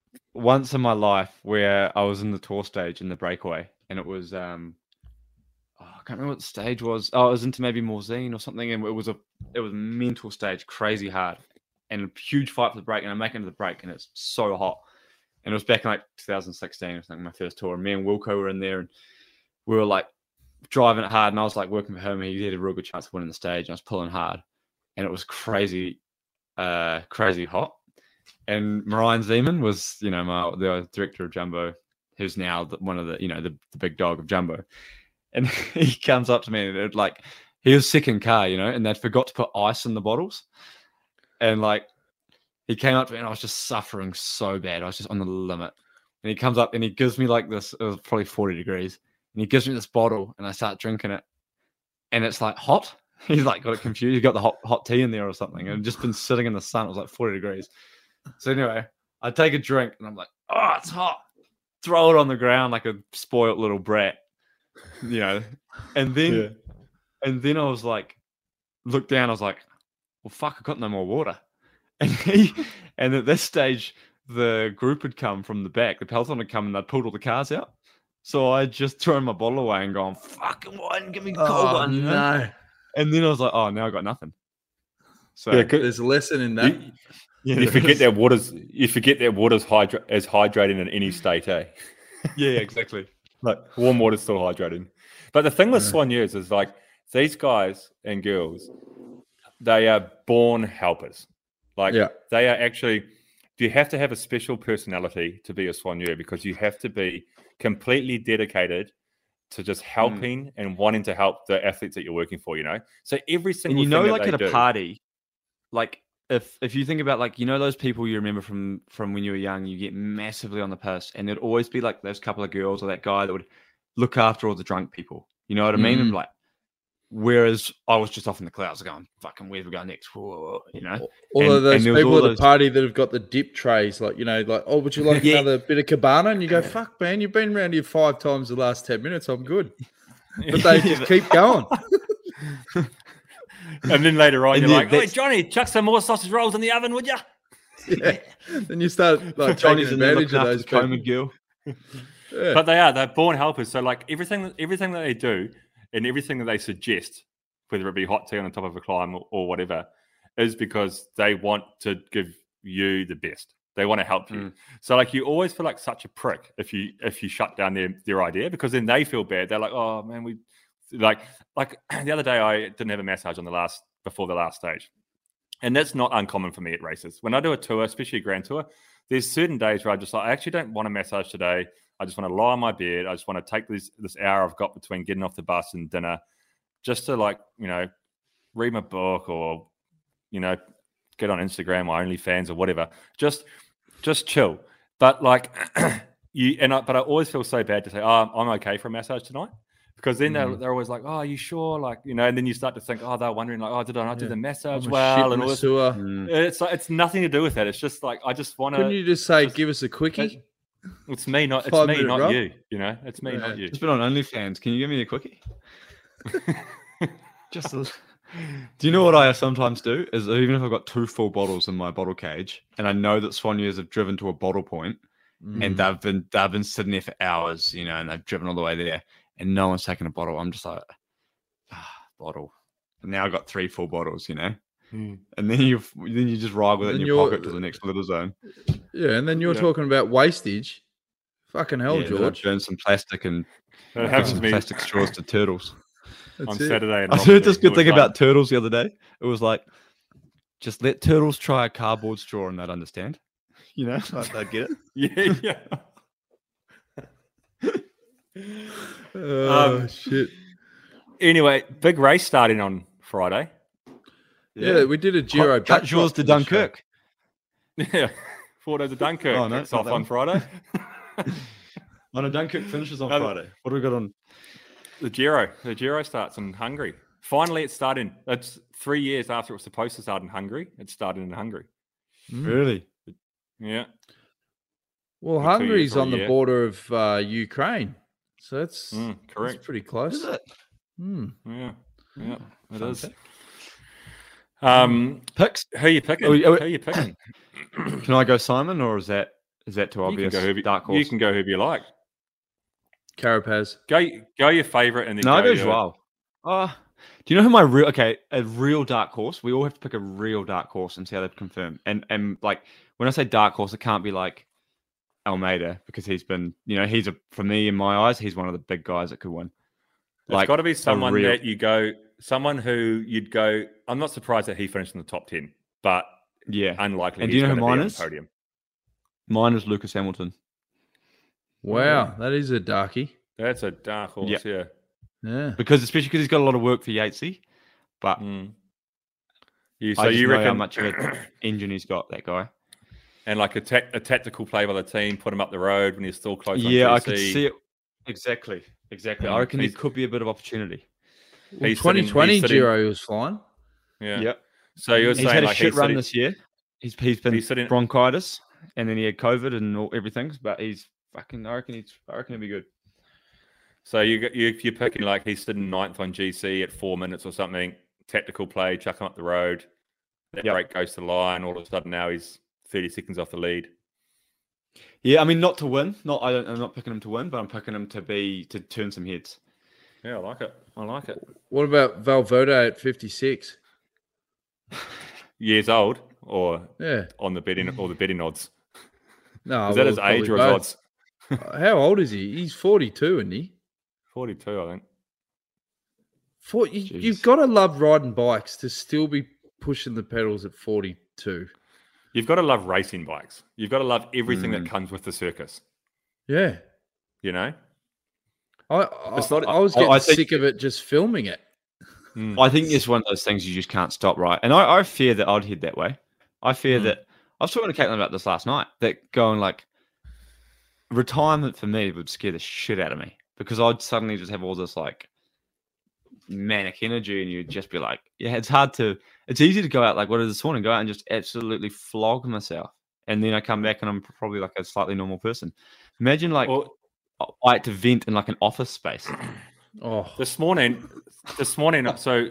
once in my life where I was in the tour stage in the breakaway, and it was I can't remember what the stage was. Oh, it was into maybe Morzine or something, and it was a mental stage, crazy hard, and a huge fight for the break. And I make it into the break, and it's so hot. And it was back in like 2016 or something, my first tour. And me and Wilco were in there, and we were like driving it hard. And I was like working for him. He had a real good chance of winning the stage. And I was pulling hard, and it was crazy, crazy hot. And Marion Zeman was, the director of Jumbo, who's now one of the, the big dog of Jumbo. And he comes up to me, and he was second car, and they'd forgot to put ice in the bottles. And he came up to me, and I was just suffering so bad. I was just on the limit. And he comes up and he gives me this, it was probably 40 degrees. And he gives me this bottle, and I start drinking it. And it's hot. He's got it confused. He got the hot tea in there or something. And just been sitting in the sun. It was 40 degrees. So anyway, I take a drink, and I'm like, oh, it's hot. Throw it on the ground like a spoiled little brat, And then, and then I was looked down. I was like, well, fuck, I got no more water. And at this stage, the group had come from the back. The peloton had come, and they'd pulled all the cars out. So I just thrown my bottle away and gone, fucking one, give me a cold one. No. And then I was like, oh, now I got nothing. So there's a lesson in that. You forget that water's as hydrating in any state, eh? Yeah, exactly. Warm water's still hydrating. But the thing with soigneurs is these guys and girls, they are born helpers. They are actually. You have to have a special personality to be a soigneur, because you have to be completely dedicated to just helping and wanting to help the athletes that you're working for. So every single thing that at they a do, party, if you think about those people you remember from when you were young, you get massively on the piss, and there'd always be those couple of girls or that guy that would look after all the drunk people. You know what I mean? And whereas I was just off in the clouds going, fucking, where do we go next? Whoa, All of those people at the party that have got the dip trays, oh, would you like another bit of cabana? And you go, fuck, man, you've been around here 5 times the last 10 minutes. I'm good. But they just keep going. And then later on, you're like, hey, Johnny, chuck some more sausage rolls in the oven, would you? Yeah. Then you start taking advantage of those people. Yeah. But they're born helpers. So everything that they do and everything that they suggest, whether it be hot tea on the top of a climb or whatever, is because they want to give you the best. They want to help you. So you always feel like such a prick if you shut down their idea, because then they feel bad. They're like, oh man, we the other day I didn't have a massage before the last stage. And that's not uncommon for me at races. When I do a tour, especially a grand tour, there's certain days where I actually don't want a massage today. I just want to lie on my bed. I just want to take this hour I've got between getting off the bus and dinner just to read my book or, get on Instagram or OnlyFans or whatever. Just chill. But but I always feel so bad to say, oh, I'm okay for a massage tonight. Because then they're always like, oh, are you sure? And then you start to think, oh, they're wondering, oh, did I not do the massage well? And all this. It's nothing to do with that. It's just I just want to. Couldn't you just say, give us a quickie? It's me, not you. It's me, not you. It's been on OnlyFans. Can you give me a quickie? Do you know what I sometimes do? Is even if I've got 2 full bottles in my bottle cage, and I know that soigneurs have driven to a bottle point, and they've been sitting there for hours, and they've driven all the way there, and no one's taken a bottle. I'm just like, bottle. And now I've got 3 full bottles, And then you just ride with it in your pocket to the next little zone. Yeah, and then you're talking about wastage. Fucking hell, George. Burn some plastic and some plastic straws to turtles. Saturday. I heard this good thing about turtles the other day. It was just let turtles try a cardboard straw and they'd understand. They'd get it. Yeah. Shit. Anyway, big race starting on Friday. Yeah, we did a Giro. Cut yours to Dunkirk. Yeah, 4 days of Dunkirk. Oh, no, it's off on Friday. Dunkirk finishes on Friday. What do we got on? The Giro. The Giro starts in Hungary. Finally, it's starting. It's 3 years after it was supposed to start in Hungary. It started in Hungary. Really? Yeah. Well, Hungary's on the border of Ukraine. So that's correct. That's pretty close. Is it? Yeah. It is. Picks? Who are you picking? Who are you picking? Can I go Simon, or is that too obvious? Dark horse. You can go whoever you like. Carapaz. Go your favourite and then No, I go go your... Joao. Do you know who a real dark horse? We all have to pick a real dark horse and see how they confirm. And like when I say dark horse, it can't be like Almeida because he's been, for me in my eyes, he's one of the big guys that could win. It's got to be someone that you go, someone who you'd go. I'm not surprised that he finished in the top 10, but yeah, unlikely. And do you know who mine is? Podium. Mine is Lucas Hamilton. Wow, that is a darkie. That's a dark horse. Yeah. Yeah, especially because he's got a lot of work for Yatesy, but you know reckon how much of an engine he's got, that guy, and like a tactical play by the team, put him up the road when he's still close. Yeah, on GC. I could see it exactly. I reckon there could be a bit of opportunity. Well, 2020 Giro was fine. Yeah. Yep. So you're he's saying had a like shit run this year. He's been bronchitis, and then he had COVID and everything. But he's fucking. I reckon he'll be good. So you're picking like he's sitting 9th on GC at 4 minutes or something. Tactical play, chuck him up the road. That break goes to the line. All of a sudden now he's 30 seconds off the lead. Yeah, I mean not to win. I'm not picking him to win, but I'm picking him to turn some heads. Yeah, I like it. What about Valverde at 56? Years old or on the betting odds? No, is that his age or his odds? How old is he? He's 42, isn't he? 42, I think. You've got to love riding bikes to still be pushing the pedals at 42. You've got to love racing bikes. You've got to love everything that comes with the circus. Yeah. You know? I was getting sick of it just filming it. I think it's one of those things you just can't stop, right? And I fear that I'd head that way. I fear that... I was talking to Caitlin about this last night, that going like... Retirement for me would scare the shit out of me because I'd suddenly just have all this like manic energy and you'd just be like, it's easy to go out like what is this morning, go out and just absolutely flog myself. And then I come back and I'm probably like a slightly normal person. Imagine like I had to vent in like an office space. Oh, this morning, so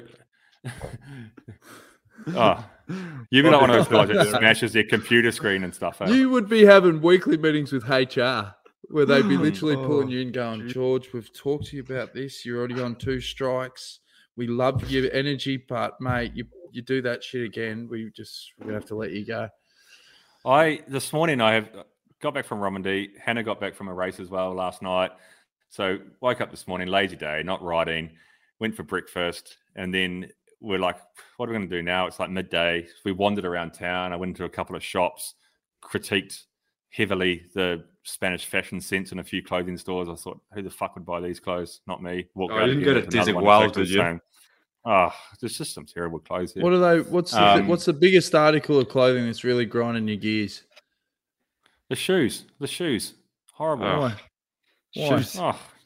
you've been one of those guys that smashes their computer screen and stuff. You would be having weekly meetings with HR where they'd be literally pulling you in going, George, we've talked to you about this. You're already on 2 strikes. We love your energy, but mate, you do that shit again. We're going to have to let you go. This morning I have got back from Romandy. Hannah got back from a race as well last night. So woke up this morning, lazy day, not riding, went for breakfast, and then we're like, what are we going to do now? It's like midday. We wandered around town. I went into a couple of shops, critiqued heavily the Spanish fashion sense in a few clothing stores. I thought, who the fuck would buy these clothes? Not me. I didn't go to Desert Wild, did you? There's just some terrible clothes here. What are they? What's the biggest article of clothing that's really grinding your gears? The shoes. Horrible. Why? Shoes.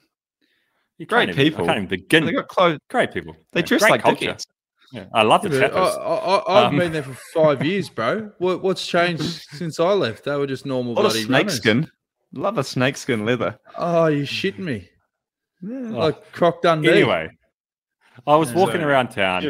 Great people. I can't even begin. They got clothes. Great people. They dress like dickheads. Yeah, I love the tappers. I've been there for 5 years, bro. What's changed since I left? They were just normal bloody snakeskin. Love a snakeskin leather. Oh, you shitting me? Yeah. Like Croc Dundee. Anyway, I was walking around town.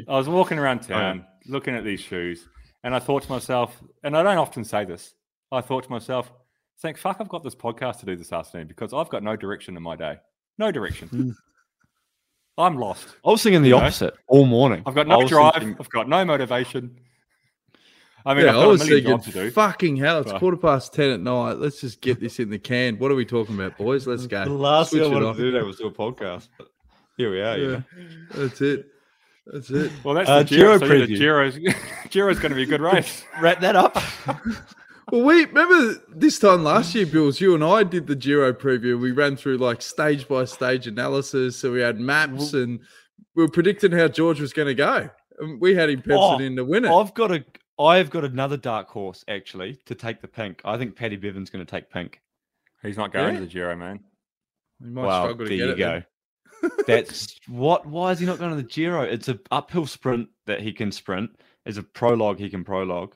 Looking at these shoes, and I thought to myself, and I don't often say this, I thought to myself, think, fuck, I've got this podcast to do this afternoon because I've got no direction in my day. No direction. I'm lost. I was thinking the opposite all morning. I've got no drive. I've got no motivation. I mean, I was thinking, fucking hell, it's 10:15 at night. Let's just get this in the can. What are we talking about, boys? Let's go. The last thing I wanted to do today was do a podcast. But here we are. Yeah. That's it. Well, that's the Giro preview. Giro's going to be a good race. Wrap that up. Well, we remember this time last year, Bills, you and I did the Giro preview. We ran through like stage by stage analysis. So we had maps and we were predicting how George was going to go. And we had him penciled in to win it. I've got another dark horse actually to take the pink. I think Paddy Bevan's going to take pink. He's not going to the Giro, man. We might struggle to get it. There you go. That's what. Why is he not going to the Giro? It's an uphill sprint that he can sprint. There's a prologue he can prologue.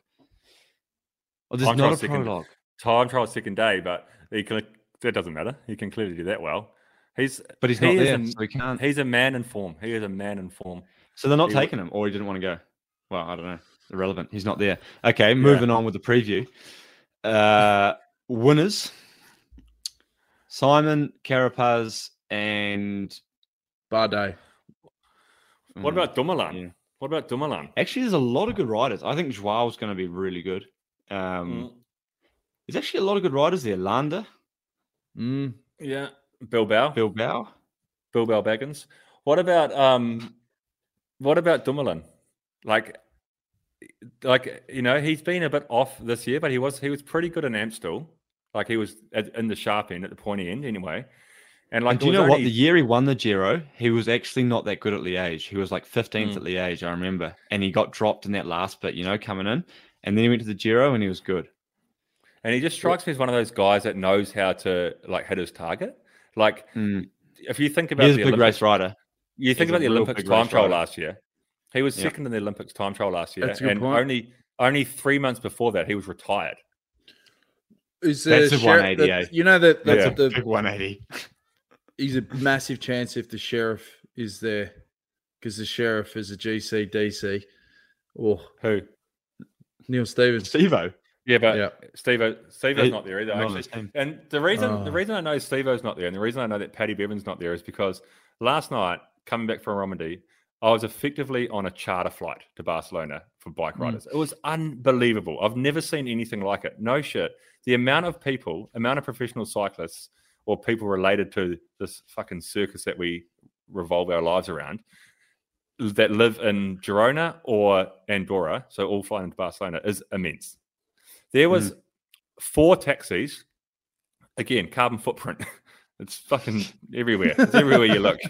Oh, there's not a prologue. Time trial second day, but that doesn't matter. He can clearly do that well. He's not there, so he can't. He's a man in form. He is a man in form. So they're not taking him, or he didn't want to go. Well, I don't know. Irrelevant. He's not there. Okay, moving on with the preview. Winners. Simon, Carapaz, and Bardet. What about Dumoulin? Yeah. What about Dumoulin? Actually, there's a lot of good riders. I think Joao's going to be really good. There's actually a lot of good riders there. Landa, Yeah, Bilbao Baggins. What about Dumoulin? Like he's been a bit off this year, but he was pretty good in Amstel. Like he was in the sharp end at the pointy end anyway. And like, do you know what? The year he won the Giro, he was actually not that good at Liège. He was like 15th at Liège, I remember. And he got dropped in that last bit, coming in. And then he went to the Giro and he was good. And he just strikes me as one of those guys that knows how to like hit his target. Like if you think about he's a big race rider. You think about the Olympics time trial last year. He was second in the Olympics time trial last year. That's a good and point. only 3 months before that, he was retired. Is that's a 180. That's at the big 180. He's a massive chance if the sheriff is there, because the sheriff is a GC DC. Or who? Neil Stevens. Steve-O. Yeah, but Steve-O's not there either, not actually. And the reason I know Steve-O's not there, and the reason I know that Paddy Bevan's not there is because last night, coming back from Romandy, I was effectively on a charter flight to Barcelona for bike riders. It was unbelievable. I've never seen anything like it. No shit. The amount of professional cyclists or people related to this fucking circus that we revolve our lives around that live in Girona or Andorra, so all flying into Barcelona, is immense. There was 4 taxis. Again, carbon footprint. It's fucking everywhere. It's everywhere you look.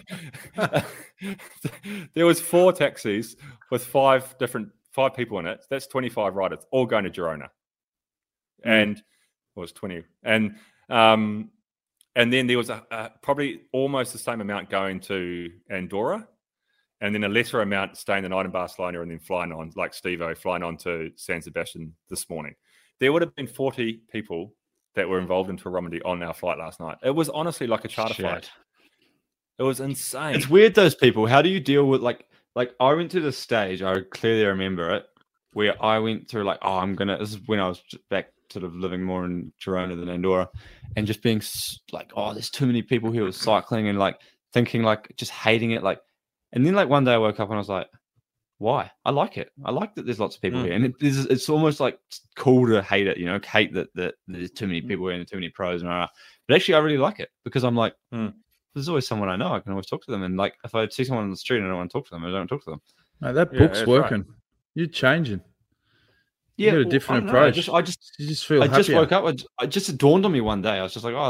There was 4 taxis with 5 people in it. That's 25 riders, all going to Girona. And it was 20. And then there was probably almost the same amount going to Andorra, and then a lesser amount staying the night in Barcelona and then flying on, like Steve-O, flying on to San Sebastian this morning. There would have been 40 people that were involved in Romandy on our flight last night. It was honestly like a charter flight. It was insane. It's weird, those people. How do you deal with like I went to the stage, I clearly remember it, where I went through this is when I was back sort of living more in Girona than Andorra, and just being like, there's too many people here with cycling, and like thinking like just hating it, like, and then like one day I woke up and I was like, why? I like it. I like that there's lots of people here, and it's almost like cool to hate it, hate that there's too many people here and too many pros, but actually I really like it because I'm like, there's always someone I know, I can always talk to them, and like if I see someone on the street and I don't want to talk to them, I don't talk to them. No, that book's working. Right. You're changing. You got a different approach. I just feel happier. Just woke up. It just dawned on me one day. I was just like,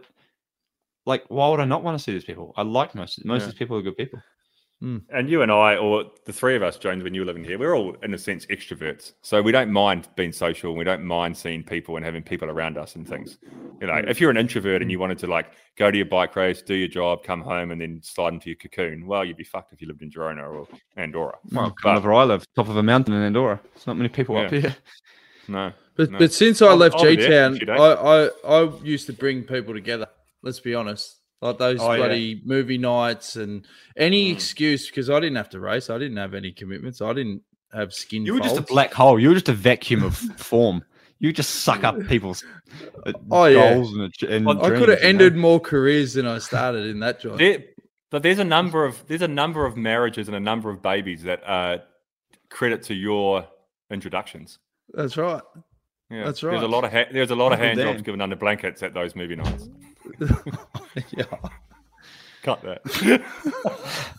why would I not want to see these people? I like most of these people are good people. And you and I, or the 3 of us, Jones, when you were living here, we're all, in a sense, extroverts. So we don't mind being social. And we don't mind seeing people and having people around us and things. If you're an introvert and you wanted to like go to your bike race, do your job, come home, and then slide into your cocoon, well, you'd be fucked if you lived in Girona or Andorra. Well, kind of where I live, top of a mountain in Andorra. There's not many people up here. No. But since I left G-Town, I used to bring people together. Let's be honest. Like those bloody movie nights and any excuse, because I didn't have to race. I didn't have any commitments. I didn't have skin You were folds. just a black hole. You were just a vacuum of form. You just suck up people's goals and I could have ended more careers than I started in that job. But there's a number of marriages and a number of babies that are credit to your introductions. That's right. Yeah, that's right. There's a lot of hand jobs given under blankets at those movie nights. Yeah. Cut that.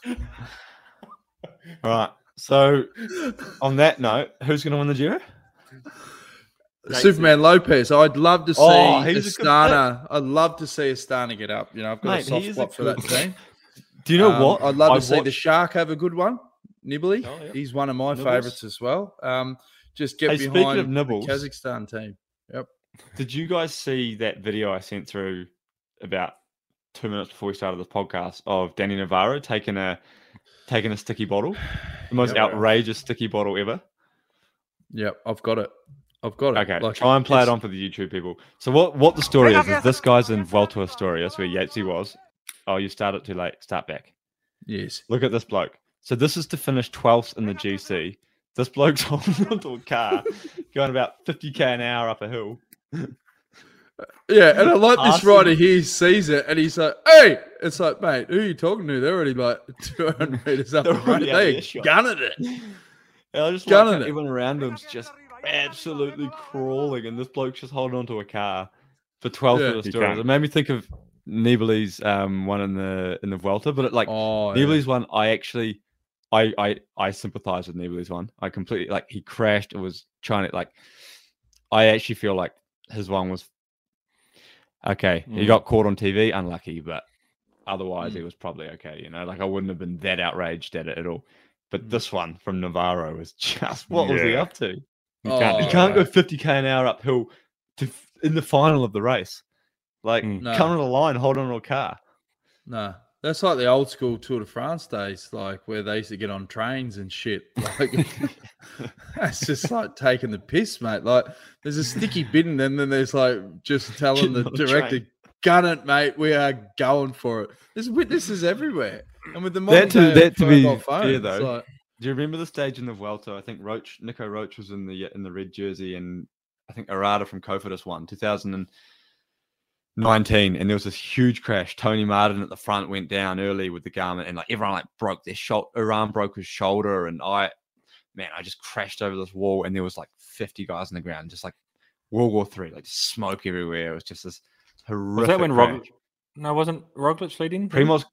All right. So, on that note, who's going to win the Giro? Superman Lopez. I'd love to see Astana. I'd love to see Astana get up. I've got a soft spot for that team. Do you know what? I'd love to see the Shark have a good one. Nibali. Oh, yeah. He's one of my favourites as well. Just get behind of Nibbles, the Kazakhstan team. Yep. Did you guys see that video I sent through about 2 minutes before we started this podcast of Danny Navarro taking a sticky bottle, the most outrageous sticky bottle ever? Yep, I've got it. Okay, try and play it on for the YouTube people. So what the story is this guy's in Vuelta a Story. That's where Yatesy was. Oh, you started too late. Start back. Yes. Look at this bloke. So this is to finish 12th in the GC. This bloke's holding onto a car going about 50k an hour up a hill. Yeah, and I like this Awesome. rider here sees it and he's like, hey, it's like, mate, who are you talking to? They're already like 200 meters up the They're road. already out of They're earshot. gunning it. And I just Gunning like how it. everyone around him's just absolutely crawling, and this bloke's just holding onto a car for 12th Yeah. of the You story. can't. It made me think of Nibali's one in the Vuelta, but Oh, yeah. Nibali's one, I sympathize with Nibali's one. I completely like he crashed. It was trying to I actually feel like his one was okay. He got caught on TV, unlucky, but otherwise it was probably okay. You know, like I wouldn't have been that outraged at it at all. But this one from Navarro was just what was he Yeah. up to? You can't, Oh, You can't go right. 50k an hour uphill in the final of the race. Like No. come on the line, hold on to a car. No, that's like the old school Tour de France days, like where they used to get on trains and shit. Like, that's just like taking the piss, mate. Like, there's a sticky bit in them, then there's like just telling the Getting on a director, train. "Gun it, mate. We are going for it." There's witnesses everywhere, and with the That to- modern day that to be mobile fair, phones, though, like, Do you remember the stage in the Vuelta? I think Nico Roach was in the red jersey, and I think Arada from Cofidis won 2019, and there was this huge crash. Tony Martin at the front went down early with the Garmin, and like everyone like broke their shoulder. Iran broke his shoulder, and I just crashed over this wall, and there was like 50 guys on the ground, just like World War III, like smoke everywhere. It was just this horrific. Was that when crash. Roglic? No, wasn't Roglic leading? Primoz,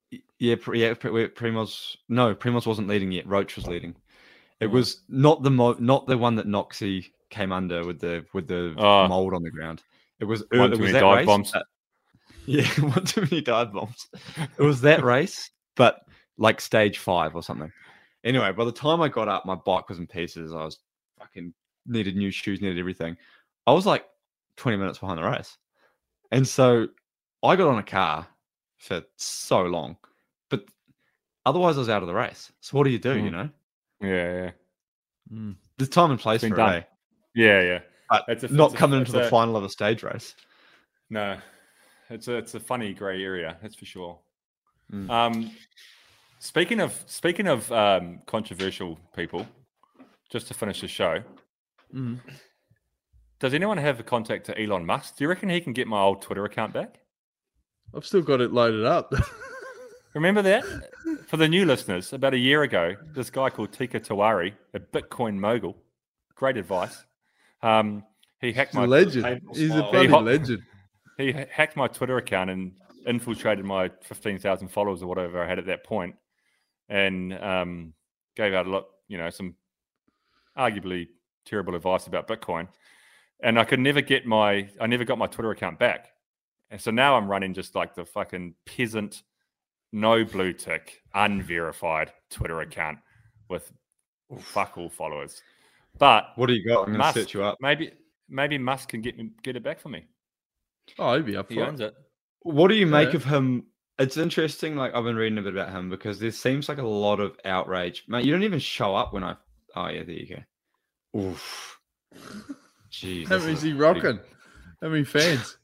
Primoz wasn't leading yet. Roach was leading. It was not the one that Noxie came under with the mold on the ground. It was One it too was many that dive race. bombs. Yeah, one too many dive bombs. It was that race, but like stage 5 or something. Anyway, by the time I got up, my bike was in pieces. I was fucking needed new shoes, needed everything. I was like 20 minutes behind the race, and so I got on a car for so long, but otherwise I was out of the race. So what do? You know, Yeah. there's time and place Been for done. it, eh? Yeah. But It's a- not it's a- coming it's into the a- final of a stage race. No, it's a funny grey area. That's for sure. Mm. Speaking of controversial people, just to finish the show, does anyone have a contact to Elon Musk? Do you reckon he can get my old Twitter account back? I've still got it loaded up. Remember that? For the new listeners, about a year ago, this guy called Tika Tawari, a Bitcoin mogul, great advice. He hacked He's a my legend. He's a bloody legend. He hacked my Twitter account and infiltrated my 15,000 followers or whatever I had at that point, and gave out a lot, some arguably terrible advice about Bitcoin. And I never got my Twitter account back. And so now I'm running just like the fucking peasant, no blue tick, unverified Twitter account with fuck all followers. But What do you got? I'm going to Musk, set you up. maybe Musk can get it back for me. Oh, he'd be up He for owns it. it. What do you make Yeah. of him? It's interesting. Like I've been reading a bit about him because there seems like a lot of outrage. Mate, you don't even show up when I. Oh yeah, there you go. Oof. Jeez. How many is he rocking? How many fans?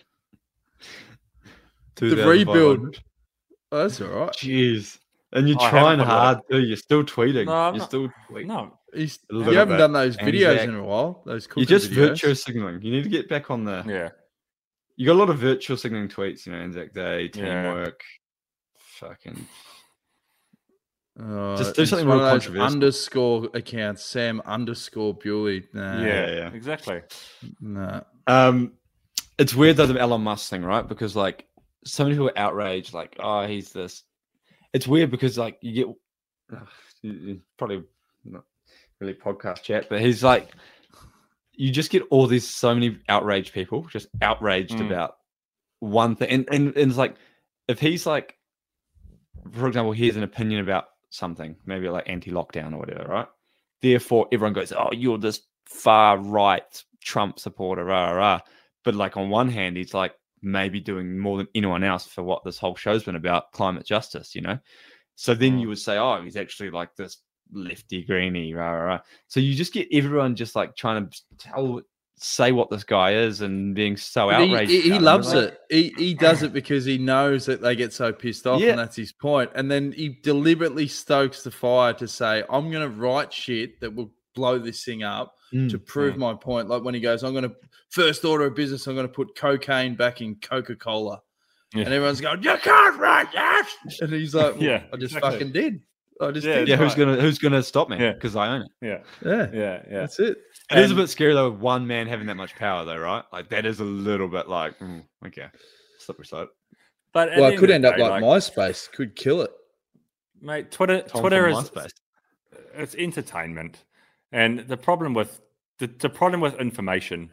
The 2,500. rebuild. Oh, that's all right. Jeez. And you're I haven't trying put a lot hard of- too. You're still tweeting. No, I'm you're not- still tweeting. No, He's, A you little haven't bit. done those videos Anzac. in a while. Those You're cooking just videos. virtual signaling. You need to get back on the. yeah. You got a lot of virtual signaling tweets. Anzac Day, Yeah. teamwork. Fucking. Oh, Just do it's something one real of those controversial. underscore accounts. Sam underscore Bewley. Nah, Yeah, exactly. nah. It's weird though the Elon Musk thing, right? Because like so many people are outraged, like, oh, he's this. It's weird because like you get probably not really podcast chat, but he's like, you just get all these so many outraged people just outraged about one thing, and it's like if he's like, for example, he has an opinion about something, maybe like anti-lockdown or whatever, right? Therefore, everyone goes, oh, you're this far right Trump supporter, rah, rah. But like on one hand, he's like maybe doing more than anyone else for what this whole show's been about, climate justice, you know? So then you would say, oh, he's actually like this lefty greenie, rah, rah, rah. So you just get everyone just like trying to say what this guy is and being so But outraged. He about loves Like, it. He does it because he knows that they get so pissed off, Yeah. and that's his point. And then he deliberately stokes the fire to say, I'm going to write shit that will blow this thing up to prove my point. Like when he goes, I'm going to first order of business, I'm going to put cocaine back in Coca-Cola. Yeah. And everyone's going, you can't write that. And he's like, well, Yeah, I just exactly. fucking did. I just Yeah, did. Yeah, right. who's gonna stop me? Yeah. Because I own it. Yeah, Yeah, yeah. that's it. It is a And- bit scary though, with one man having that much power, though, right? Like that is a little bit like, okay, slippery slope. But at Well, the it could end end of the up day, like MySpace. Could kill it. mate. Twitter Tom is from MySpace. it's entertainment, and the problem with the problem with information,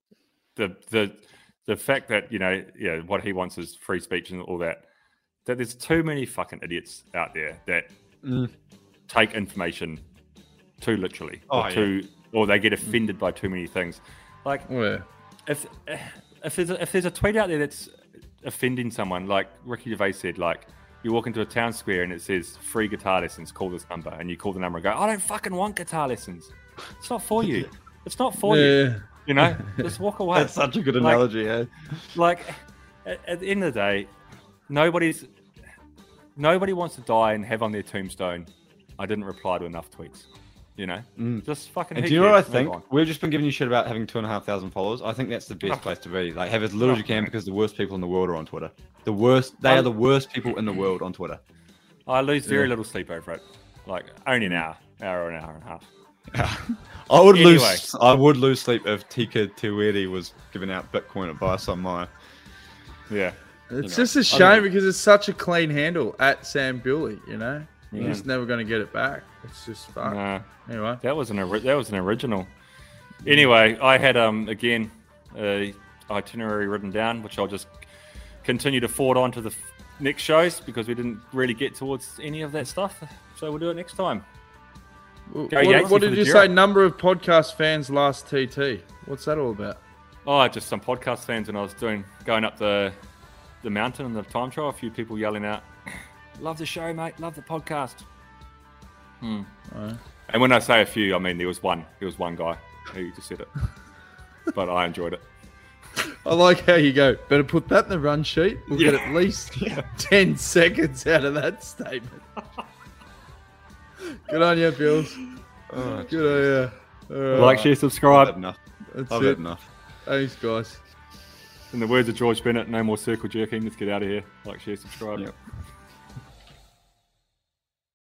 the fact that what he wants is free speech and all that. That there's too many fucking idiots out there that take information too literally, or they get offended by too many things. Like Yeah. if there's a tweet out there that's offending someone, like Ricky Gervais said, like you walk into a town square and it says free guitar lessons, call this number, and you call the number and go, I don't fucking want guitar lessons. It's not for you. It's not for you. You know, just walk away. That's such a good Like- analogy, eh? Like at the end of the day, nobody wants to die and have on their tombstone, I didn't reply to enough tweets. You know, just fucking. And who do you know what I cares? Move think? on. We've just been giving you shit about having 2,500 followers. I think that's the best place to be. Like, have as little as you can, because the worst people in the world are on Twitter. The worst. They are the worst people in the world on Twitter. I lose very little sleep over it. Like only an hour and a half. I would Anyway. lose. I would lose sleep if Tika Teweri was giving out Bitcoin advice on my. Yeah. It's just a shame because it's such a clean handle at Sam Bewley, you know? You're just never going to get it back. It's just fuck. Nah, Anyway. that was an original. Anyway, I had again a itinerary written down, which I'll just continue to forward on to the next shows because we didn't really get towards any of that stuff. So we'll do it next time. What, Yatesy what for did the you Giro. say? Number of podcast fans last TT. What's that all about? Oh, just some podcast fans when I was going up the mountain in the time trial. A few people yelling out, "Love the show, mate! Love the podcast." And when I say a few, I mean there was one guy who just said it, but I enjoyed it. I like how you go, better put that in the run sheet. We'll get Yeah. at least 10 seconds out of that statement. Good on you, Bills. Good on you. All right. Like, share, I've subscribe. had enough. That's I've it. had enough. Thanks, guys. In the words of George Bennett, no more circle jerking. Let's get out of here. Like, share, subscribe. Yep.